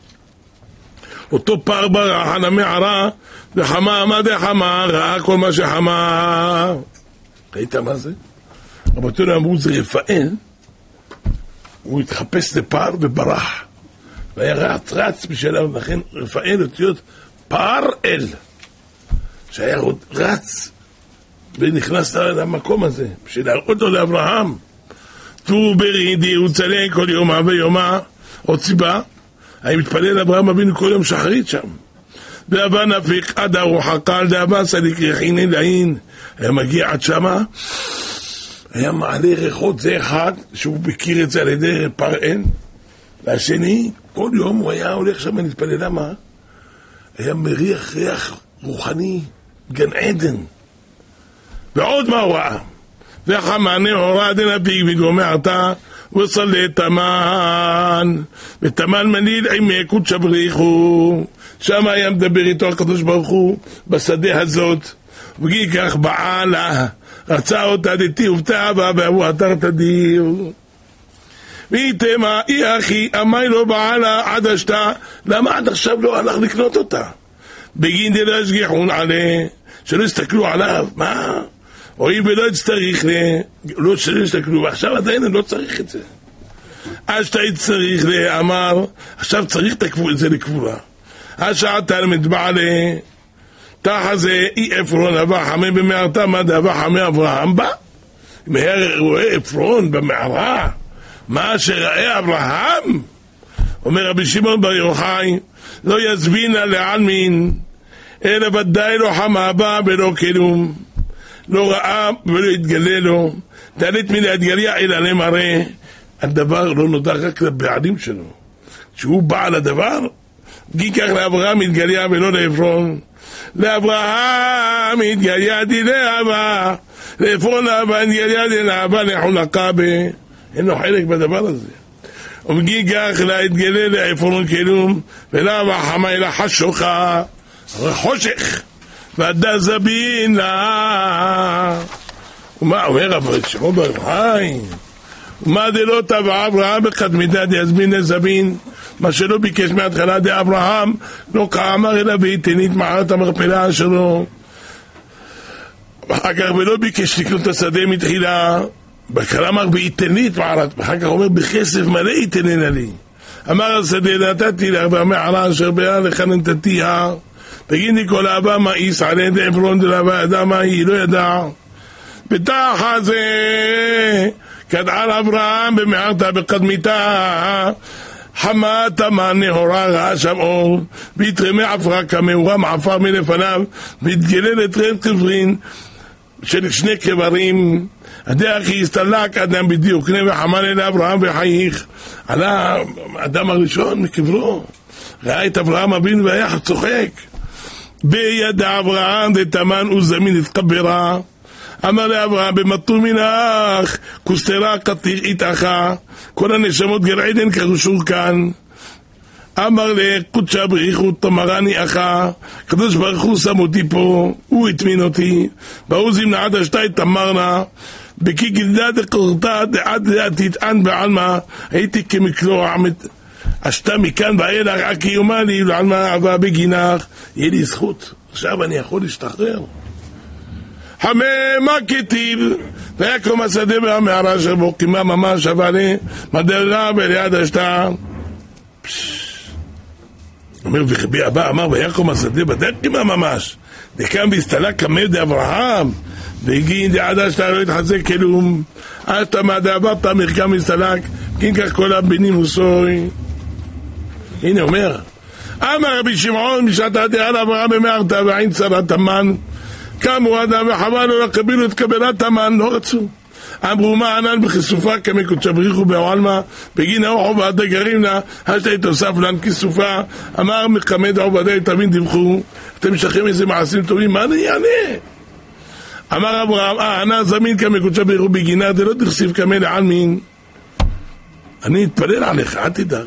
אותו פר ברח על המערה וחמה מה דחמה, ראה כל מה שחמה. ראית מה זה? רבותינו אמרו זה רפאל, הוא התחפש לפר וברח, והיה רץ בשלב, לכן רפאל אותיות פר אל, שהיה רץ ונכנס למקום הזה בשביל להראות לו לאברהם. תו ברידי הוא צלק כל יומה ויומה, עוד סיבה, אני מתפלל אברהם אבינו כל יום שחרית שם. ואבא נפיק עד ארוחה קל דאבא סליק יחיני לעין. היה מגיע עד שמה, היה מעלה ריחות, זה אחד שהוא מכיר את זה על ידי פרען, והשני כל יום הוא היה הולך שם להתפלל. למה? היה מריח ריח רוחני, גן עדן. ועוד מה הוא ראה? וחמנה הורה דנפיק וגומרתה וסלה תמן, ותמן מליל עמי קודש בריחו. שם היה מדבר איתו הקדוש ברוך הוא בשדה הזאת, וגיל כך בעלה רצה אותה דתי ובתאווה והוא עתר תדיר. ואיתמה אי אחי אמי לא בעלה עד השתה, למה עד עכשיו לא הלך לקנות אותה? בגין דלה השגיחון עליה, שלא הסתכלו עליו. מה? אוי ולא יצטריך לא שלא יסתכלו, ועכשיו עדיין לא צריך את זה. אז שאתה יצטריך אמר, עכשיו צריך את זה לקבורה. אז שעתה למטבע לה תחה זה אי אפרון אבא חמי במערתה, מה דאבא חמי אברהם בא? אם היה רואה אפרון במערה, מה שראה אברהם? אומר רבי שמעון בר יוחאי, לא יזבינה לעלמין, אלא ודאי לא חמה בא ולא כלום. לא ראה ולא התגלה לו, תעלית מלהתגליה אלא למראה. הדבר לא נודע רק לבעלים שלו, שהוא בעל הדבר. גיקח לאברהם התגליה ולא לעפרון. לאברהם התגליה די לאבא, לעפרון לאבא התגליה די לאבא לחולקה בה. אין לו חלק בדבר הזה. ומגיקח להתגלה לעפרון כלום, ולאבא חמה אלא חשוכה, חושך ועדה זבין לה. ומה אומר רבי שמעון בר יוחאי? ומה דלא טבע אברהם בקדמיתא דזבין לזבין, מה שלא ביקש מההתחלה דאברהם לא כאמר אלא בהתנית מערת המכפלה שלו. אחר כך ולא ביקש לקנות את השדה מתחילה, בהתחלה אמר בהתנית מערת, אחר כך אומר בכסף מלא יתננה לי. אמר השדה נתתי לך והמערה אשר באה לך נתתיה. תגיד לי כל אבא מאיס עלי דעפרון דלאבא ידע מה היא, לא ידע. בתחה זה כדעל אברהם במערתה בקדמיתה, חמה תמן נהורה ראה שם אור, והתרמי עפרה כמאורה מעפר מלפניו, והתגלה לתרן קברין של שני קברים. הדרך היא הסתלק אדם בדיוק קנה וחמן אל אברהם וחייך. עלה האדם הראשון מקברו, ראה את אברהם אבינו והיה צוחק. ביד אברהם דתמן וזמין התקברה. אמר לאברהם במטור מנך כוסתרה קטיר איתך, כל הנשמות גר עדן כרשור כאן. אמר לקודשה בריחו תמרני אחא, קדוש ברוך הוא שם אותי פה, הוא התמין אותי. בעוזים נעד השתי תמרנה בכי גלדה דקורתה דעד תטען בעלמה, הייתי כמקלוע השתה מכאן ואילך הקיומה לי ולעלמה אהבה בגינך. יהיה לי זכות, עכשיו אני יכול להשתחרר. חמה מה כתיב ויקום השדה והמערה שבו קימה ממש אבל מדרה וליד השתה. אומר וחבי הבא אמר ויקום השדה בדרך קימה ממש דקם והסתלק כמד דאברהם והגיע דעד השתה לא התחזק כלום השתה מהדאבת מרקם והסתלק כן כך כל הבנים וסוי. הנה אומר אמר רבי שמעון בשעת הדעה אברהם במערתה ועין צרת המן קמו אדם וחבל לו לקבילו את קבלת המן, לא רצו. אמרו מה ענן בכסופה כמקודש בריחו בעלמה בגין האוחו ועד הגרים לה השתה תוסף לן כסופה. אמר מחמד עובדי תבין דיווחו אתם שכם איזה מעשים טובים, מה אני אענה? אמר אברהם ענה זמין כמקודש בריחו בגינה זה לא תכסיף כמה לעלמין. אני אתפלל עליך, אל תדאג.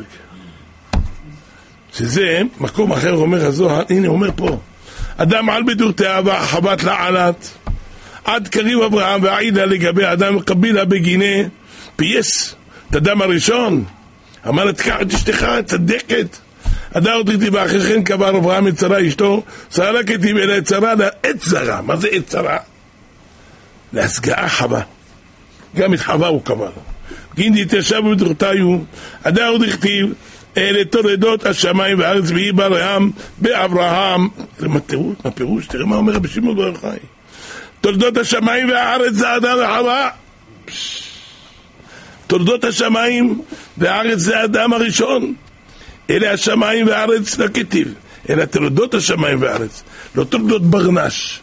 שזה מקום אחר אומר הזוהר, הנה אומר פה אדם על בדור תאווה חבת לעלת עד קריב אברהם והעידה לגבי אדם קבילה בגינה פייס את אדם הראשון אמר לתקח את אשתך צדקת אדם עוד כתיבה אחרי כן קבר אברהם את שרה אשתו שרה כתיב אלא את שרה לעת שרה. מה זה את שרה? להסגאה חווה, גם את חווה הוא קבר גינדי תשבו בדורתיו אדם עוד כתיב אלה תולדות השמיים והארץ ויהי ברעם באברהם. מה פירוש? תראה מה אומר רבי שמעון בר יוחאי. תולדות השמיים והארץ זה אדם וחווה. תולדות השמיים והארץ זה האדם הראשון. אלה השמיים והארץ לא כתיב, אלא תולדות השמיים והארץ, לא תולדות ברנש.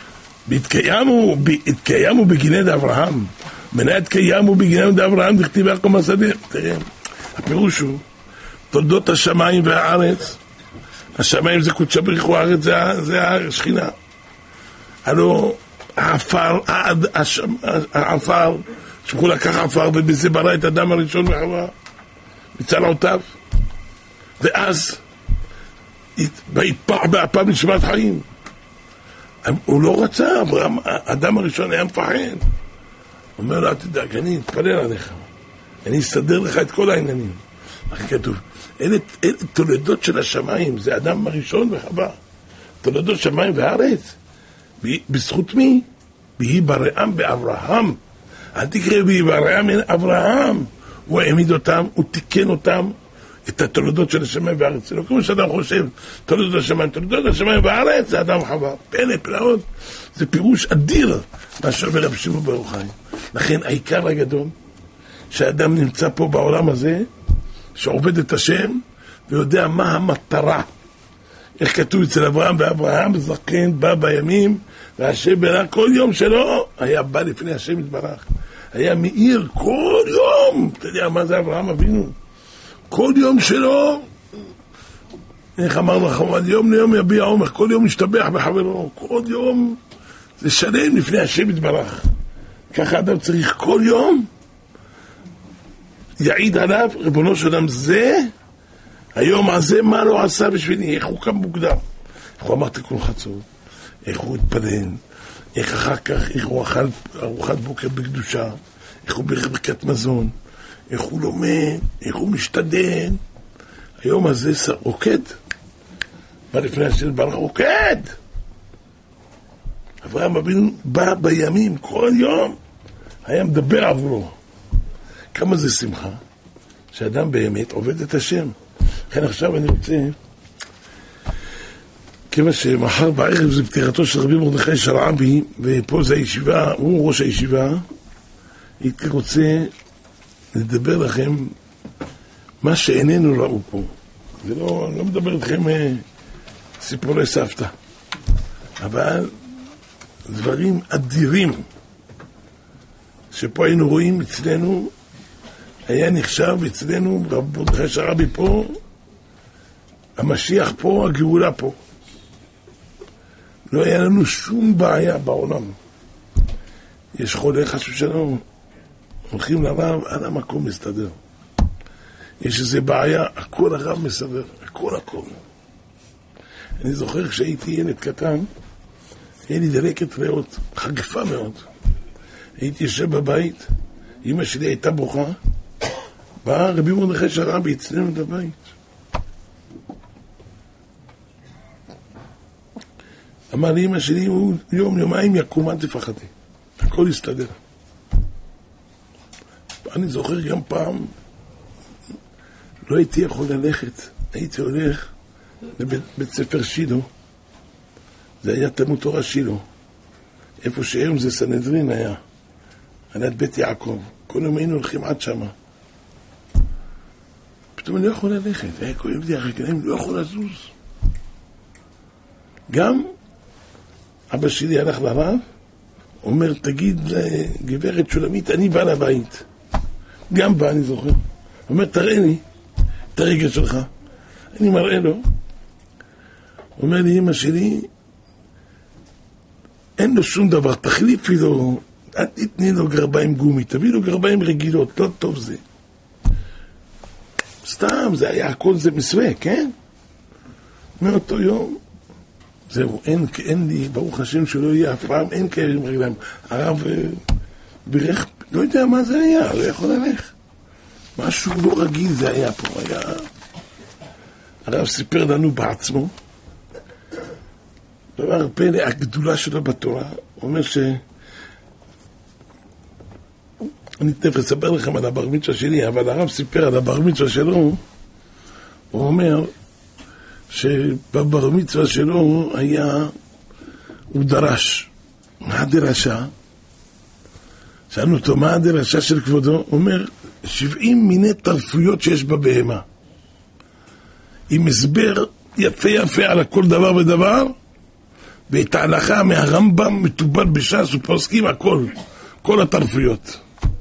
התקיימו בגיני אברהם, מנה התקיימו בגיני אברהם, דכתיב יעקב השדה. תראה, הפירוש הוא, תולדות השמיים והארץ, השמיים זה קודשא בריך הוא, הארץ זה השכינה. הלא העפר, שכו לקח עפר ובזה ברא את האדם הראשון וחווה מצלעותיו, ואז ויפח באפיו נשמת חיים. הוא לא רצה, האדם הראשון היה מפחד. הוא אומר לו, אל תדאג, אני אתפלל עליך, אני אסתדר לך את כל העניינים. אחרי כתוב, אלה תולדות של השמיים, זה האדם הראשון וחווה. תולדות שמיים והארץ, בזכות מי? ויהי בראם באברהם. אל תקרא ויהי בראם אברהם. הוא העמיד אותם, הוא תיקן אותם, את התולדות של השמיים והארץ. לא כמו שאדם חושב, תולדות השמיים והארץ, זה אדם חווה. פלא, פלאות. זה פירוש אדיר, מה שאומר רב שמעון בר יוחאי. לכן העיקר הגדול, שהאדם נמצא פה בעולם הזה, שעובד את השם, ויודע מה המטרה. איך כתוב אצל אברהם ואברהם, זקן בא בימים, והשם בנה כל יום שלו, היה בא לפני השם יתברך. היה מאיר כל יום. אתה יודע מה זה אברהם אבינו? כל יום שלו, איך אמרנו לך, יום ליום יביע עומר, כל יום משתבח בחברו, כל יום זה שלם לפני השם יתברך. ככה אדם צריך כל יום, יעיד עליו, ריבונו של עולם, זה, היום הזה מה לא עשה בשבילי, איך הוא קם מוקדם, איך הוא אמר תיקון חצות, איך הוא התפלל, איך אחר כך, איך הוא אכל ארוחת בוקר בקדושה, איך הוא ברכת מזון, איך הוא לומד, איך הוא משתדל. היום הזה רוקד, בא לפני השם יתברך, רוקד. אברהם אבינו בא בימים, כל יום, היה מדבר עבורו. כמה זה שמחה, שאדם באמת עובד את השם. לכן עכשיו אני רוצה, כיוון שמחר בערב זה פטירתו של רבי מרדכי שרעבי, ופה זה הישיבה, הוא ראש הישיבה, הייתי רוצה לדבר לכם מה שאיננו ראו פה. זה לא מדבר לכם סיפורי סבתא, אבל דברים אדירים שפה היינו רואים אצלנו, היה נחשב אצלנו, רבי מרדכי שרעבי פה, המשיח פה, הגאולה פה. לא היה לנו שום בעיה בעולם. יש חולה חשוב שלנו, הולכים לרב, על המקום מסתדר. יש איזו בעיה, הכל הרב מסדר, הכל. אני זוכר כשהייתי ילד קטן, היה לי דלקת ריאות, חגפה מאוד. הייתי יושב בבית, אמא שלי הייתה בוכה, בא רבי מרדכי שרעבי אצלנו את הבית. אמר לי אמא שלי, הוא יום-יומיים יקום, אל תפחדי, הכל יסתדר. אני זוכר גם פעם, לא הייתי יכול ללכת, הייתי הולך לבית ספר שילו, זה היה תלמוד תורה שילו, איפה שהיום זה סנהדרין היה, על יד בית יעקב, כל יום היינו הולכים עד שמה. פתאום אני לא יכול ללכת, היה כואב לי הרגליים, לא יכול לזוז. גם אבא שלי הלך לרב, אומר, תגיד לגברת שולמית, אני בא לבית. גם בא, אני זוכר. אומר, תראה לי את הרגל שלך. אני מראה לו. אומר לי, אמא שלי, אין לו שום דבר, תחליפי לו, אל תתני לו גרביים גומי, תביא לו גרביים רגילות, לא טוב זה. סתם, זה היה, הכל זה מסווה, כן? מאותו יום, זהו, אין לי, ברוך השם שלא יהיה אף פעם, אין כאלה עם רגליים. הרב בירך, לא יודע מה זה היה, לא יכול ללך. משהו לא רגיל זה היה פה, היה... הרב סיפר לנו בעצמו, דבר פלא, הגדולה שלו בתורה, הוא אומר ש... אני תכף אספר לכם על הבר מצווה שלי, אבל הרב סיפר על הבר מצווה שלו, הוא אומר שבבר מצווה שלו היה, הוא דרש. מה הדרשה? שאלנו אותו, מה הדרשה של כבודו? הוא אומר, 70 מיני טרפויות שיש בבהמה. עם הסבר יפה יפה על כל דבר ודבר, ואת ההלכה מהרמב"ם מטובל בש"ס ופוסקים הכל, כל התרפויות.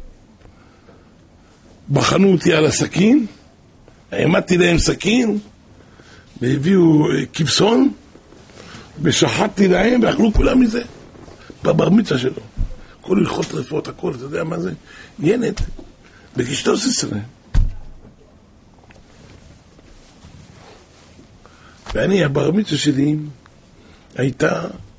בחנו אותי על הסכין, העמדתי להם סכין, והביאו כבשון, ושחטתי להם ואכלו כולם מזה, בבר מצווה שלו. כל הלכות רפואות, הכל, אתה יודע מה זה? ילד, בגיל 13. ואני, הבר מצווה שלי, הייתה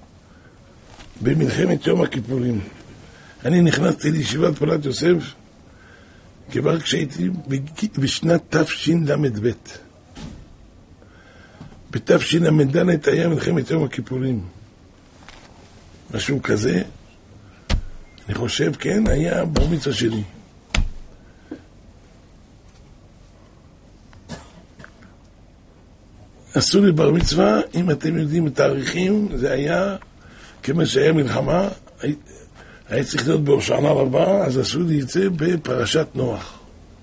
במלחמת יום הכיפורים. אני נכנסתי לישיבת פולת יוסף, כבר כשהייתי בשנת תשל"ב. בתשל"ד היה מלחמת יום הכיפורים. משהו כזה, אני חושב, כן, היה בר מצווה שלי. עשו לי בר מצווה, אם אתם יודעים את תאריכים, זה היה, כמו שהיה מלחמה, היה צריך להיות בהושענא רבה, אז עשו לי את זה בפרשת נוח.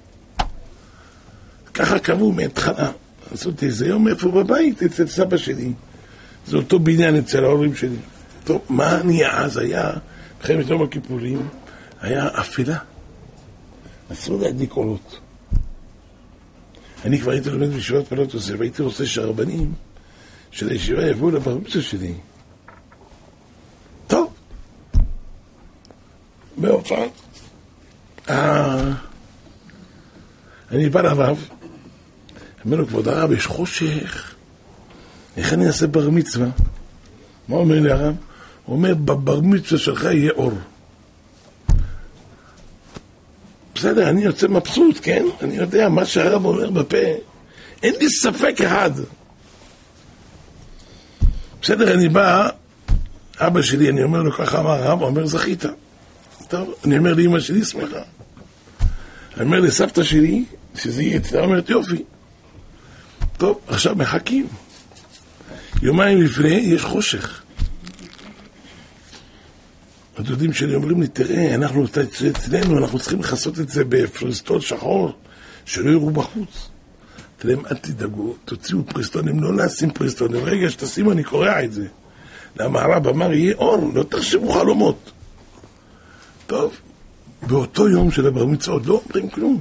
ככה קבעו מהתחלה. עשו אותי איזה יום איפה בבית, אצל סבא שלי. זה אותו בניין אצל ההורים שלי. טוב, מה נהיה אז? היה, מלחמת יום הכיפורים, היה אפלה. אסור להדליק אורות. אני כבר הייתי לומד בישיבת פולת יוסף, והייתי רוצה שהרבנים של הישיבה יבואו לבר מצווה שלי. טוב. בהופעה. אני בא לרב, אומר לו, כבוד הרב, יש חושך. איך אני אעשה בר מצווה? מה אומר לי הרב? הוא אומר, בבר מצווה שלך יהיה אור. בסדר, אני יוצא מבסוט, כן? אני יודע מה שהרב אומר בפה. אין לי ספק אחד. בסדר, אני בא, אבא שלי, אני אומר לו, ככה אמר הרב, הוא אומר, זכית. טוב, אני אומר לאמא שלי, שמחה. אני אומר לסבתא שלי, שזה יהיה אצלה, אומרת, יופי. טוב, עכשיו מחכים. יומיים לפני, יש חושך. אתם יודעים שאני אומרים לי, תראה, אנחנו אצלנו, אנחנו צריכים לחסות את זה בפריסטול שחור, שלא יראו בחוץ. תראה, אל תדאגו, תוציאו פריסטונים, לא נשים פריסטונים. רגע, שתשימו, אני קורע את זה. למה הרב אמר, יהיה אור, לא תחשבו חלומות. טוב, באותו יום של הבר מצווה עוד לא אומרים כלום.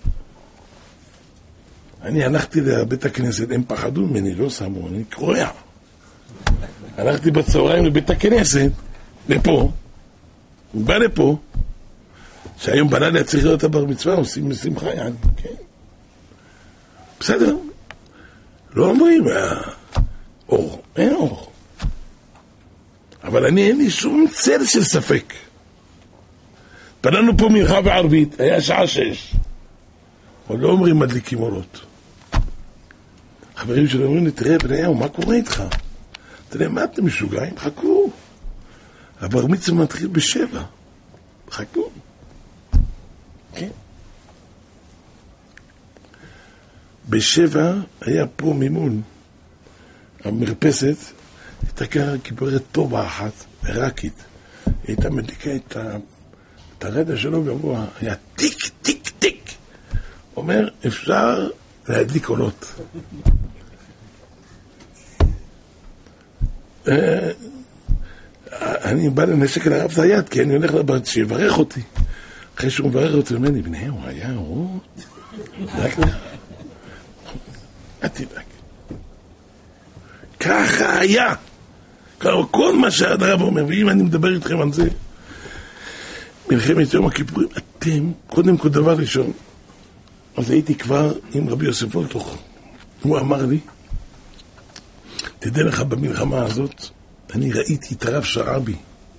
אני הלכתי לבית הכנסת, הם פחדו ממני, לא שמו, אני קורע. הלכתי בצהריים לבית הכנסת, לפה, הוא בא לפה, שהיום בלילה צריך להיות הבר מצווה, עושים משמחה, יעני, כן? בסדר, לא אומרים, אור, אין אור. אבל אין לי שום צל של ספק. פלנו פה מנחה בערבית, היה שעה 6. עוד לא אומרים מדליקים אורות. חברים שלי אומרים לי, תראה בניהו, מה קורה איתך? תראה, מה אתם משוגעים? חכו. הבר מצווה מתחיל ב7. חכו. כן. ב7 היה פה מימון. המרפסת הייתה ככה קיברת טובה אחת, עיראקית. היא הייתה מדליקה את הרדע שלו גבוה. היה טיק, טיק, טיק. אומר, אפשר להדליק עולות. אני בא לנשק על הרב את היד, כי אני הולך לברד שיברך אותי. אחרי שהוא מברך אותי, הוא אומר לי, בני, הוא היה אורות. רק לך. אל תדאג. ככה היה. כל מה שהרב אומר, ואם אני מדבר איתכם על זה, מלחמת יום הכיפורים, אתם, קודם כל דבר ראשון, אז הייתי כבר עם רבי יוסף וולטוך. הוא אמר לי, תדע לך במלחמה הזאת, אני ראיתי את הרב שרעבי.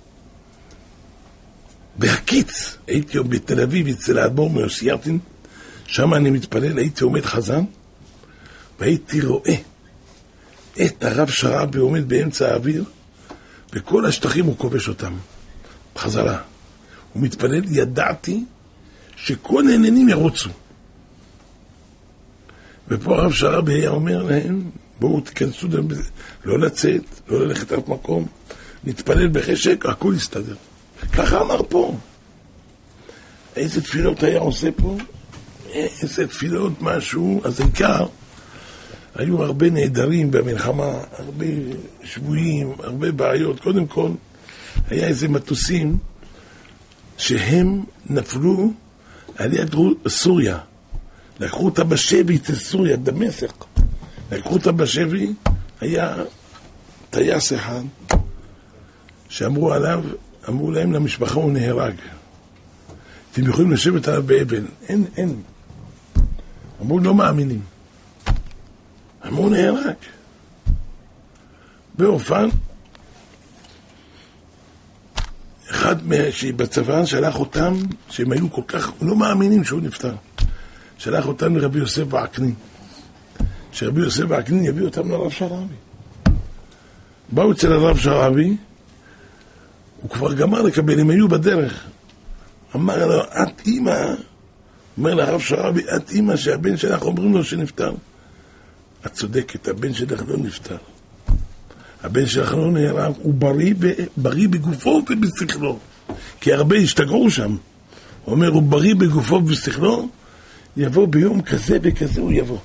בהקיץ, הייתי בתל אביב, אצל האדמו"ר מיוסיירטין, שם אני מתפלל, הייתי עומד חזן, והייתי רואה את הרב שרעבי עומד באמצע האוויר, וכל השטחים הוא כובש אותם, בחזרה. הוא מתפלל, ידעתי שכל העניינים ירוצו. ופה הרב שרעבי היה אומר להם, בואו תיכנסו, לא לצאת, לא ללכת על מקום, נתפלל בחשק, הכל יסתדר. ככה אמר פה. איזה תפילות היה עושה פה? איזה תפילות, משהו, אז העיקר, היו הרבה נהדרים במלחמה, הרבה שבויים, הרבה בעיות. קודם כל, היה איזה מטוסים שהם נפלו על יד סוריה. לקחו אותה בשבי אצל סוריה, דמשק. לקחו אותה בשבי, היה טייס אחד שאמרו עליו, אמרו להם למשפחה הוא נהרג. אתם יכולים לשבת עליו באבן. אין. אמרו לא מאמינים. אמרו נהרג. באופן, אחד שבצבא שלח אותם, שהם היו כל כך לא מאמינים שהוא נפטר. שלח אותם לרבי יוסף בעקנין. שרבי יוסף בעקנין יביא אותם לרב שרעבי. באו אצל הרב שרעבי, הוא כבר גמר לקבל, הם היו בדרך. אמר לו, את אימא, אומר לרב שרעבי, את אימא שהבן שלך אומרים לו שנפטר. את צודקת, הבן שלך לא נפטר. הבן שלך לא נהרג, הוא בריא בגופו ובשכלו. כי הרבה השתגעו שם. הוא אומר, הוא בריא בגופו ובשכלו, יבוא ביום כזה וכזה הוא יבוא.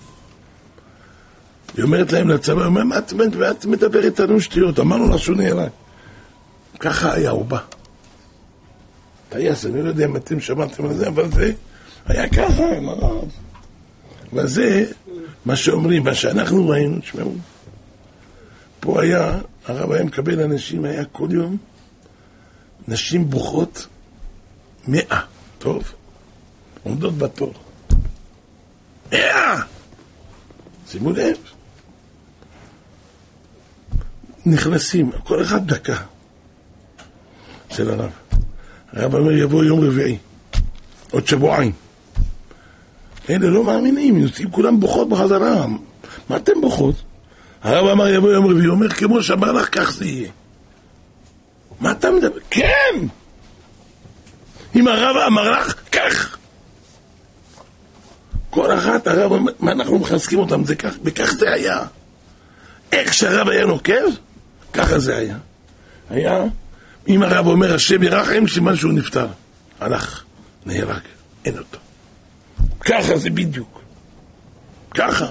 היא אומרת להם לצבא, אומר, מה את מדברת לנו שטויות? אמרנו לה שהוא נהרג. ככה היה, הוא בא. טייס, אני לא יודע אם אתם שמעתם על זה, אבל זה היה ככה, עם הרב. אבל זה מה שאומרים, מה שאנחנו ראינו, תשמעו. פה היה, הרב היה מקבל אנשים, היה כל יום, נשים בוכות 100, טוב? עומדות בתור. 100! שימו לב. נכנסים, כל אחד דקה. של הרב. הרב אומר, יבוא יום רביעי. עוד שבועיים. אלה לא מאמינים, יוצאים כולם בוכות בחזרה. מה אתם בוכות? הרב אמר, יבוא יום רביעי. הוא אומר, כמו שאמר לך, כך זה יהיה. מה אתה מדבר? כן! אם הרב אמר לך, כך! כל אחת, הרב אומר, מה אנחנו מחזקים אותם? זה כך, וכך זה היה. איך שהרב היה נוקב, ככה זה היה. היה, אם הרב אומר, השם ירחם, סימן שהוא נפטר. הלך, נהרג, אין אותו. ככה זה בדיוק. ככה.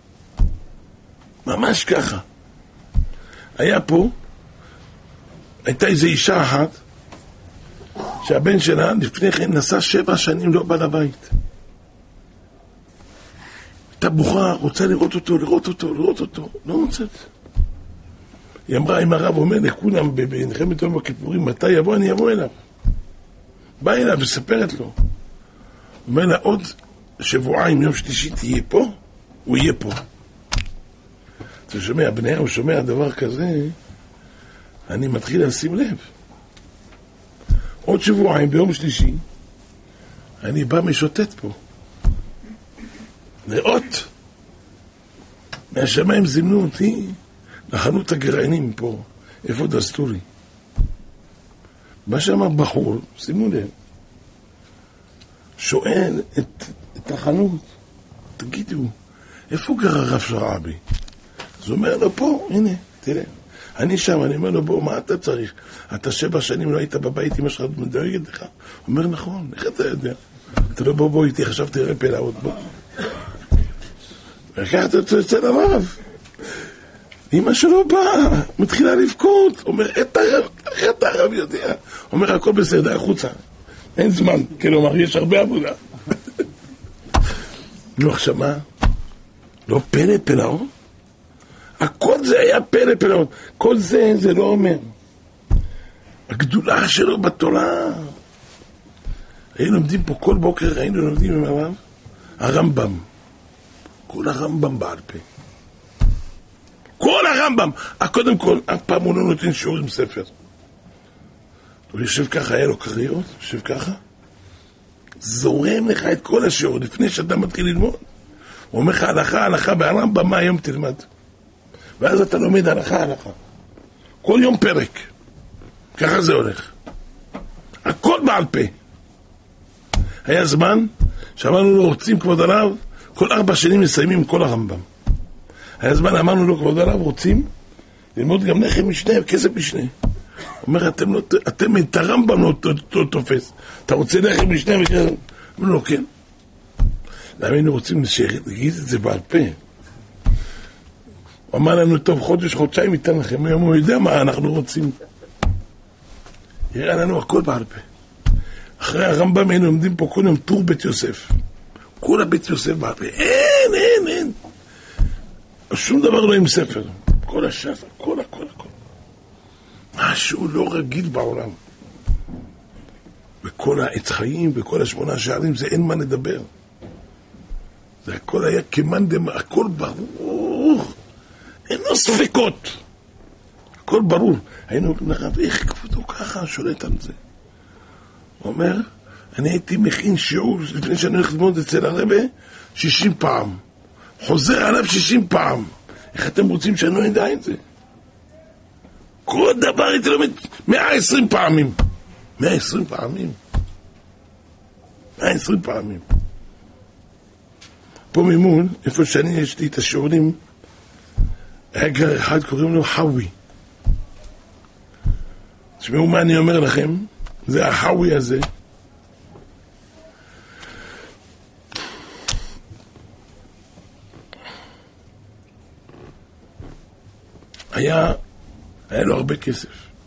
ממש ככה. היה פה, הייתה איזו אישה אחת, שהבן שלה לפני כן נסע 7 שנים לא בא לבית. הייתה בוכה, רוצה לראות אותו, לא מוצאת. היא אמרה, אם הרב אומר לכולם בנחמת יום הכיפורים, מתי יבוא, אני אבוא אליו. בא אליו וספרת לו. אומר לה, עוד שבועיים, יום שלישי תהיה פה, הוא יהיה פה. אתה שומע, בניה, הוא שומע דבר כזה, אני מתחיל לשים לב. עוד שבועיים, ביום שלישי, אני בא משוטט פה. לאות. מהשמיים זימנו אותי לחנות הגרעינים פה, איפה דסטורי. מה שאמר בחור, שימו לב, שואל את החנות, תגידו, איפה גר הרב שרעבי? אז הוא אומר לו, פה, הנה, תראה. אני שם, אני אומר לו, בוא, מה אתה צריך? אתה 7 שנים לא היית בבית, אמא שלך מדויקת לך? הוא אומר, נכון, איך אתה יודע? אתה לא בוא איתי, עכשיו תראה פלאות, בוא. וכך אתה יוצא לרב. אמא שלו באה, מתחילה לבכות. אומר, איך אתה הרב יודע? אומר, הכל בסדר, החוצה. אין זמן, כלומר, יש הרבה עבודה. לא, עכשיו מה? לא פלא פלאות? הכל זה היה פלא פלאות. כל זה, זה לא אומר. הגדולה שלו בתורה. היינו לומדים פה כל בוקר, היינו לומדים עם הרב, הרמב"ם. כל הרמב"ם בעל פה. כל הרמב"ם. קודם כל, אף פעם הוא לא נותן שיעור עם ספר. הוא יושב ככה, היה לו קריות, יושב ככה. זורם לך את כל השיעור, לפני שאתה מתחיל ללמוד. הוא אומר לך, הלכה, והרמב"ם, מה היום תלמד? ואז אתה לומד הלכה. כל יום פרק. ככה זה הולך. הכל בעל פה. היה זמן שאמרנו לו, רוצים כבוד הרב, כל 4 שנים מסיימים כל הרמב"ם. היה זמן, אמרנו לו, כבוד הרב, רוצים ללמוד גם לחם משנה וכסף משנה. הוא אומר, אתם את הרמב"ם לא תופס. אתה רוצה לחם משנה וכסף? אמרנו לו, כן. למה היינו רוצים להגיד את זה בעל פה? הוא אמר לנו, טוב, חודש, חודשיים ייתן לכם, הוא יודע מה אנחנו רוצים. יראה לנו הכל בעל פה. אחרי הרמב"ם היינו עומדים פה כל יום טור בית יוסף. כל הבית יוסף בעל פה. אין. שום דבר לא עם ספר. כל השס, הכל. משהו לא רגיל בעולם. וכל העץ חיים וכל 8 שערים זה אין מה לדבר. זה הכל היה כמן דמה, הכל ברור. אין לו ספקות. הכל ברור. היינו אומרים לך, איך כבודו ככה שולט על זה? הוא אומר, אני הייתי מכין שיעור לפני שאני הולך ללמוד אצל הרבה 60 פעם. חוזר עליו 60 פעם. איך אתם רוצים שאני לא ידע את זה? כל דבר הייתי לומד 120 פעמים. 120 פעמים. 120 פעמים. פה ממול, איפה שאני יש לי את השיעורים, היה גר אחד קוראים לו חווי. תשמעו מה אני אומר לכם, זה החווי הזה. היה לו הרבה כסף.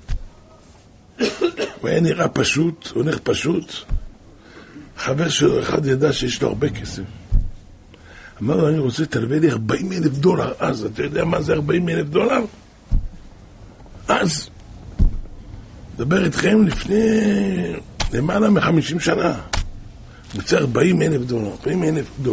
הוא היה נראה פשוט, הולך פשוט. חבר שלו אחד ידע שיש לו הרבה כסף. אמר לו, אני רוצה, תלווה לי $40,000. אז, אתה יודע מה זה $40,000? אז, דבר איתכם לפני למעלה מ-50 שנה. הוא רוצה $40,000. $40,000.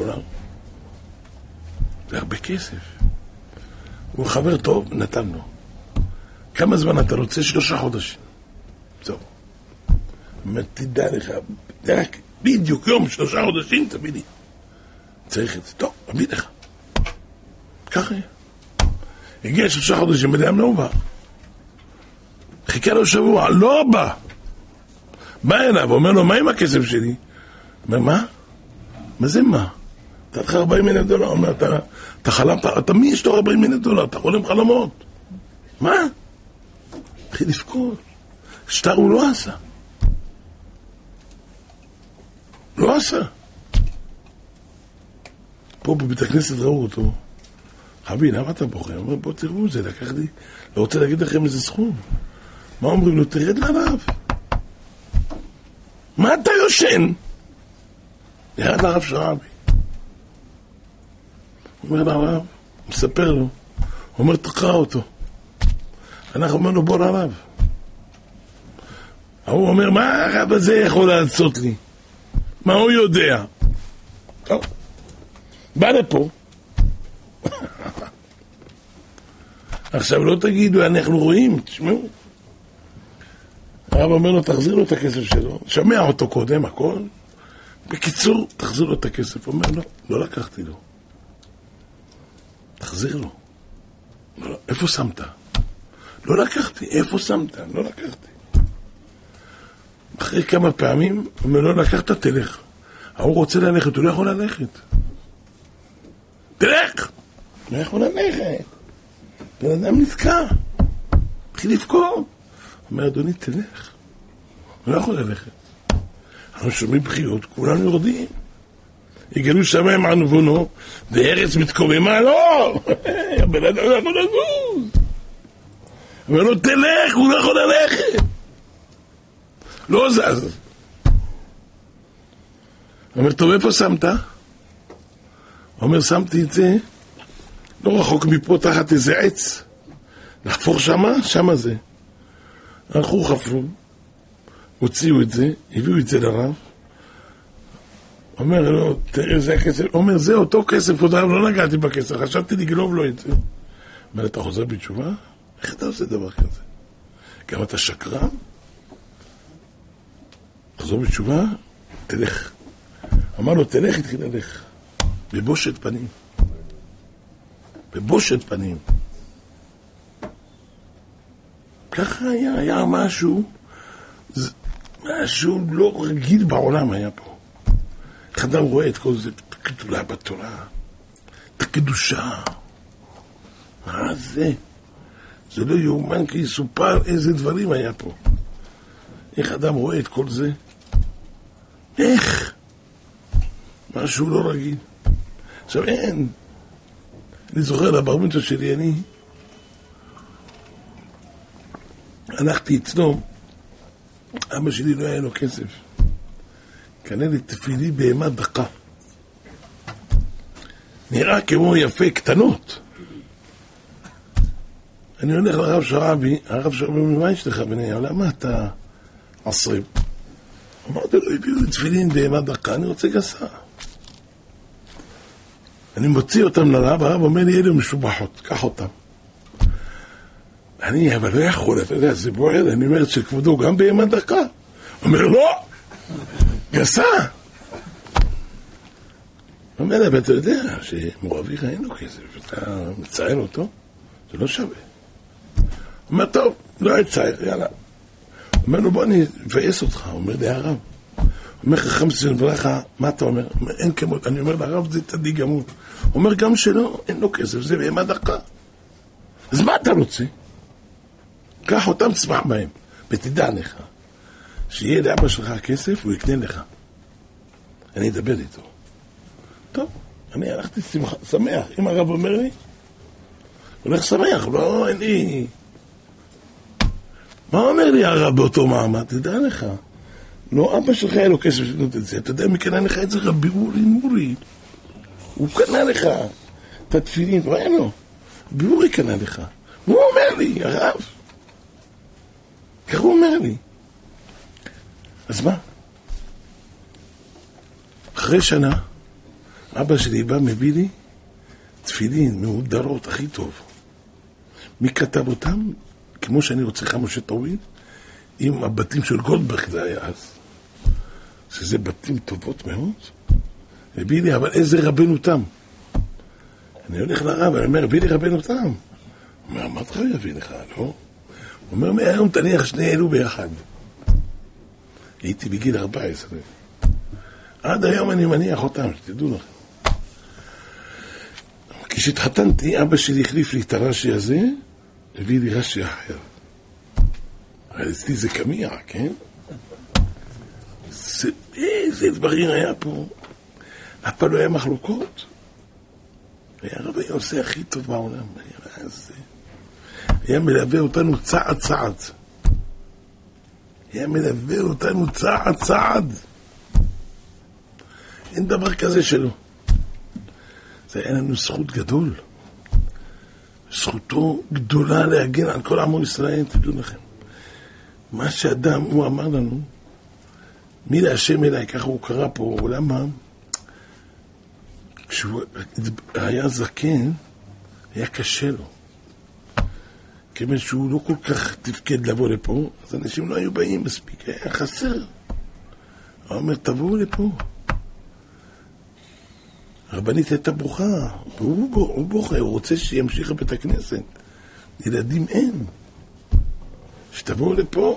זה הרבה כסף. הוא חבר טוב, נתן לו. כמה זמן אתה רוצה? 3 חודשים. זהו. תדע לך, רק בדיוק יום 3 חודשים תביא לי. צריך את זה. טוב, אביא לך. ככה היה. הגיע 3 חודשים, בדם לא בא. חיכה לו שבוע, לא בא. בא אליו, אומר לו, מה עם הכסף שלי? אומר, מה? מה זה מה? אתה לך $40,000. אומר, אתה חלמת, אתה מי יש לו $40,000? אתה חולם חלומות. מה? התחיל לפקוד. שטר הוא לא עשה. לא עשה. פה בבית הכנסת ראו אותו. חבי, למה אתה בוחר? הוא אומר, בוא תראו את זה, לקחתי, לא רוצה להגיד לכם איזה סכום. מה אומרים לו? תרד לרב. מה אתה יושן? ירד לרב של רבי. הוא אומר לרב, מספר לו. הוא אומר, תקרא אותו. אנחנו אומר לו, בוא לרב. הוא אומר, מה הרב הזה יכול לעשות לי? מה הוא יודע? טוב. בא לפה. עכשיו לא תגידו, אנחנו רואים, תשמעו. הרב אומר לו, תחזיר לו את הכסף שלו. שמע אותו קודם, הכל. בקיצור, תחזיר לו את הכסף. הוא אומר לו, לא לקחתי לו. תחזיר לו. לא, איפה שמת? לא לקחתי. איפה שמת? לא לקחתי. אחרי כמה פעמים, הוא אומר, לא לקחת, תלך. הוא רוצה ללכת, הוא לא יכול ללכת. תלך! לא יכול ללכת. בן אדם נתקע. התחיל לבכות. הוא אומר, אדוני, תלך. הוא לא יכול ללכת. אנחנו שומעים בחיות, כולנו יורדים. יגלו שמיים ענבונו, וארץ מתקוממה, לא! הבן אדם לא יכול לזוז. הוא אומר לו, תלך, הוא לא יכול ללכת. לא זז. הוא אומר, טוב, איפה שמת? הוא אומר, שמתי את זה, לא רחוק מפה תחת איזה עץ. לחפור שמה? שמה זה. הלכו, חפרו, הוציאו את זה, הביאו את זה לרב. אומר לו, תראה, זה הכסף. הוא אומר, זה אותו כסף, לא נגעתי בכסף, חשבתי לגלוב לו את זה. אומר, אתה חוזר בתשובה? איך אתה עושה דבר כזה? גם אתה שקרן? תחזור בתשובה? תלך. אמר לו, תלך, התחיל ללך. בבושת פנים. בבושת פנים. ככה היה משהו לא רגיל בעולם היה פה. אחד אדם רואה את כל זה, את הגדולה בתורה, את הקדושה. מה זה? זה לא יאומן כי יסופר איזה דברים היה פה. איך אדם רואה את כל זה? איך? משהו לא רגיל. עכשיו אני זוכר לבר מצווה שלי, אני הלכתי אצלו, אבא שלי לא היה לו כסף. קנה לי תפילי בהמה דקה. נראה כמו יפה, קטנות. אני הולך לרב שרעבי, הרב שרעבי, מה יש לך בני? למה אתה עשרים? אמרתי לו, הביאו לי תפילין בהמה דקה, אני רוצה גסה. אני מוציא אותם לרב, הרב אומר לי, אלה משובחות, קח אותם. אני, אבל לא יכול, אתה יודע, זה בוער, אני אומרת שכבודו גם בהמה דקה. הוא אומר, לא, גסה. הוא אומר, אבל אתה יודע שמורביך אין לו כסף, אתה מציין אותו, זה לא שווה. הוא אומר, טוב, לא יצייר, יאללה. הוא אומר לו, בוא אני אבייס אותך, הוא אומר לי, הרב. הוא אומר, חכם ציון ברכה, מה אתה אומר? הוא אומר, אין כמות, אני אומר, הרב זה תדי גמור. הוא אומר, גם שלא, אין לו כסף, זה בהמה דקה. אז מה אתה רוצה? קח אותם, צמח בהם, ותדע לך, שיהיה לאבא שלך כסף, הוא יקנה לך. אני אדבר איתו. טוב, אני הלכתי שמח, אם הרב אומר לי, הולך שמח, לא, אין לי... מה אומר לי הרב באותו מעמד? תדע לך, לא אבא שלך היה לו כסף שנות את זה, אתה יודע מי קנה לך את זה? רבי אורי, הוא קנה לך את התפילין, לא היה לו, רבי אורי קנה לך, הוא אומר לי, הרב, ככה הוא אומר לי. אז מה? אחרי שנה, אבא שלי בא מביא לי תפילין מהודרות הכי טוב. מי כתב אותם? כמו שאני רוצה לך משה טוויל, עם הבתים של גולדברג זה היה אז. שזה בתים טובות מאוד. הביא לי, אבל איזה רבנו תם? אני הולך לרב, אני אומר, הביא לי רבנו תם. הוא אומר, מה אתה יביא לך, לא? הוא אומר, מהיום תניח שני אלו ביחד. הייתי בגיל 14. עד היום אני מניח אותם, שתדעו לכם. כשהתחתנתי, אבא שלי החליף לי את הרש"י הזה, הביא לי רש"י אחר. אבל אצלי זה קמיע, כן? איזה דברים היה פה. אף פעם לא היה מחלוקות. היה רבי עושה הכי טוב בעולם. היה מלווה אותנו צעד צעד. היה מלווה אותנו צעד צעד. אין דבר כזה שלא. זה היה לנו זכות גדול. זכותו גדולה להגן על כל עמו ישראל, תדעו לכם. מה שאדם, הוא אמר לנו, מי להשם אליי, ככה הוא קרא פה, למה? כשהוא היה זקן, היה קשה לו. כיוון שהוא לא כל כך תפקד לבוא לפה, אז אנשים לא היו באים מספיק, היה חסר. הוא אומר, תבואו לפה. הרבנית הייתה ברוכה, הוא בוכה, הוא רוצה שימשיך בית הכנסת. ילדים אין. שתבואו לפה.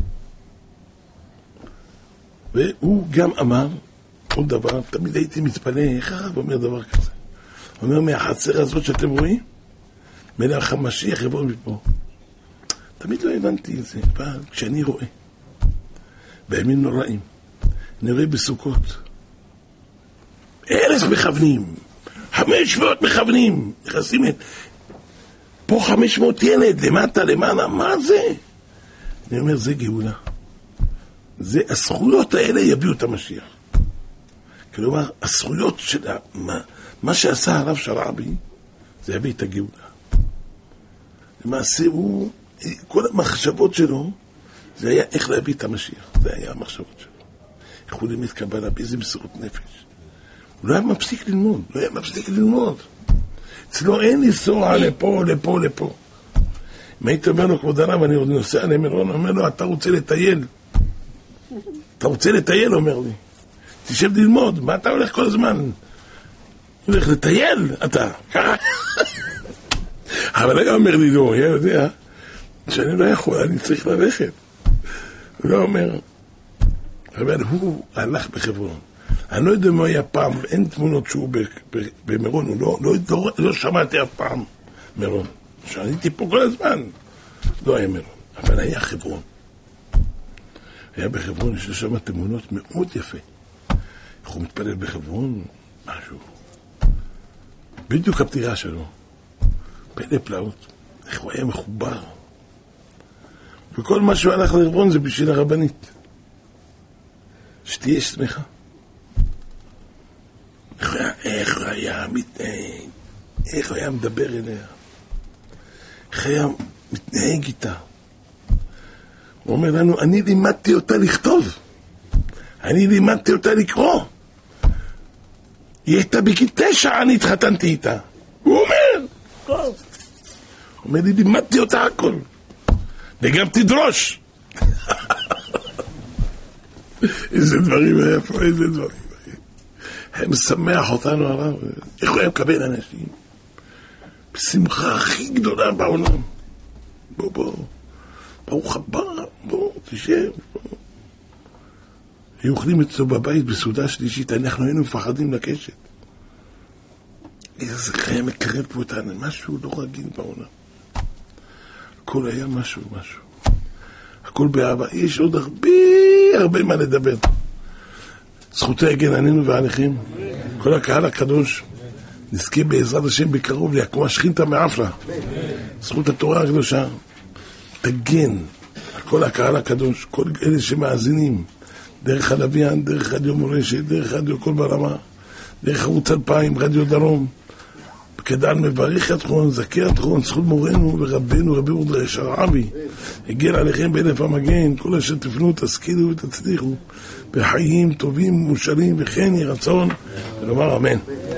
והוא גם אמר, עוד דבר, תמיד הייתי מתפלא, איך הרב אומר דבר כזה? הוא אומר, מהחצר הזאת שאתם רואים, מלאך המשיח יבוא מפה. תמיד לא הבנתי את זה, אבל כשאני רואה, בימים נוראים, אני רואה בסוכות, 1,000 מכוונים, 500 מכוונים, נכנסים את... פה 500 ילד, למטה, למעלה, מה זה? אני אומר, זה גאולה. זה, הזכויות האלה יביאו את המשיח. כלומר, הזכויות של מה שעשה הרב שרעבי, זה יביא את הגאולה. למעשה הוא, כל המחשבות שלו, זה היה איך להביא את המשיח. זה היה המחשבות שלו. איך הוא לימד קבלה, באיזה מסירות נפש. הוא לא היה מפסיק ללמוד, לא היה מפסיק ללמוד. אצלו אין לנסוע לפה, לפה, לפה. אם היית אומר לו, כבוד הרב, אני נוסע למירון, אומר לו, אתה רוצה לטייל? אתה רוצה לטייל, אומר לי. תשב ללמוד, מה אתה הולך כל הזמן? הוא הולך לטייל, אתה. ככה. אבל היה אומר לי, לא, היה יודע, שאני לא יכול, אני צריך ללכת. הוא לא אומר, אבל הוא הלך בחברון. אני לא יודע מה היה פעם, אין תמונות שהוא במירון, הוא לא שמעתי אף פעם מירון. שעניתי פה כל הזמן, לא היה מירון, אבל היה חברון. היה בחברון, יש לו שם תמונות מאוד יפה. איך הוא מתפלל בחברון, משהו. בדיוק הפטירה שלו. פלא פלאות, איך הוא היה מחובר. וכל מה שהוא הלך לרבון זה בשביל הרבנית. שתהיה שמחה. איך הוא היה מתנהג, איך הוא היה מדבר אליה, איך היה מתנהג איתה. הוא אומר לנו, אני לימדתי אותה לכתוב, אני לימדתי אותה לקרוא. היא הייתה בגיל 9, אני התחתנתי איתה. הוא אומר, הוא אומר לי, לימדתי אותה הכל, וגם תדרוש. איזה דברים היה פה, איזה דברים. היה משמח אותנו הרב, איך הוא היה מקבל אנשים? בשמחה הכי גדולה בעולם. בוא, ברוך הבא, בוא, תשב. היו אוכלים אצלו בבית בסעודה שלישית, אנחנו היינו מפחדים לקשת. איזה חיה מקרב פה אותנו, משהו לא רגיל בעולם. הכל היה משהו. הכל באהבה. יש עוד הרבה מה לדבר. זכותו יגן עלינו ועליכם. כל הקהל הקדוש נזכה בעזרת השם בקרוב להקום השכינתא מעפרא. זכות התורה הקדושה תגן על כל הקהל הקדוש, כל אלה שמאזינים דרך הלוויין, דרך רדיו מורשת, דרך רדיו קול ברמה, דרך ערוץ 2000, רדיו דרום. כדאי מברך אתכם, זכה אתכם, זכות מורנו ורבנו רבי מרדכי שרעבי הגן עליכם באלף המגן, כל אשר תפנו תשכילו ותצליחו בחיים טובים ומאושרים וכן יהי רצון, ונאמר אמן.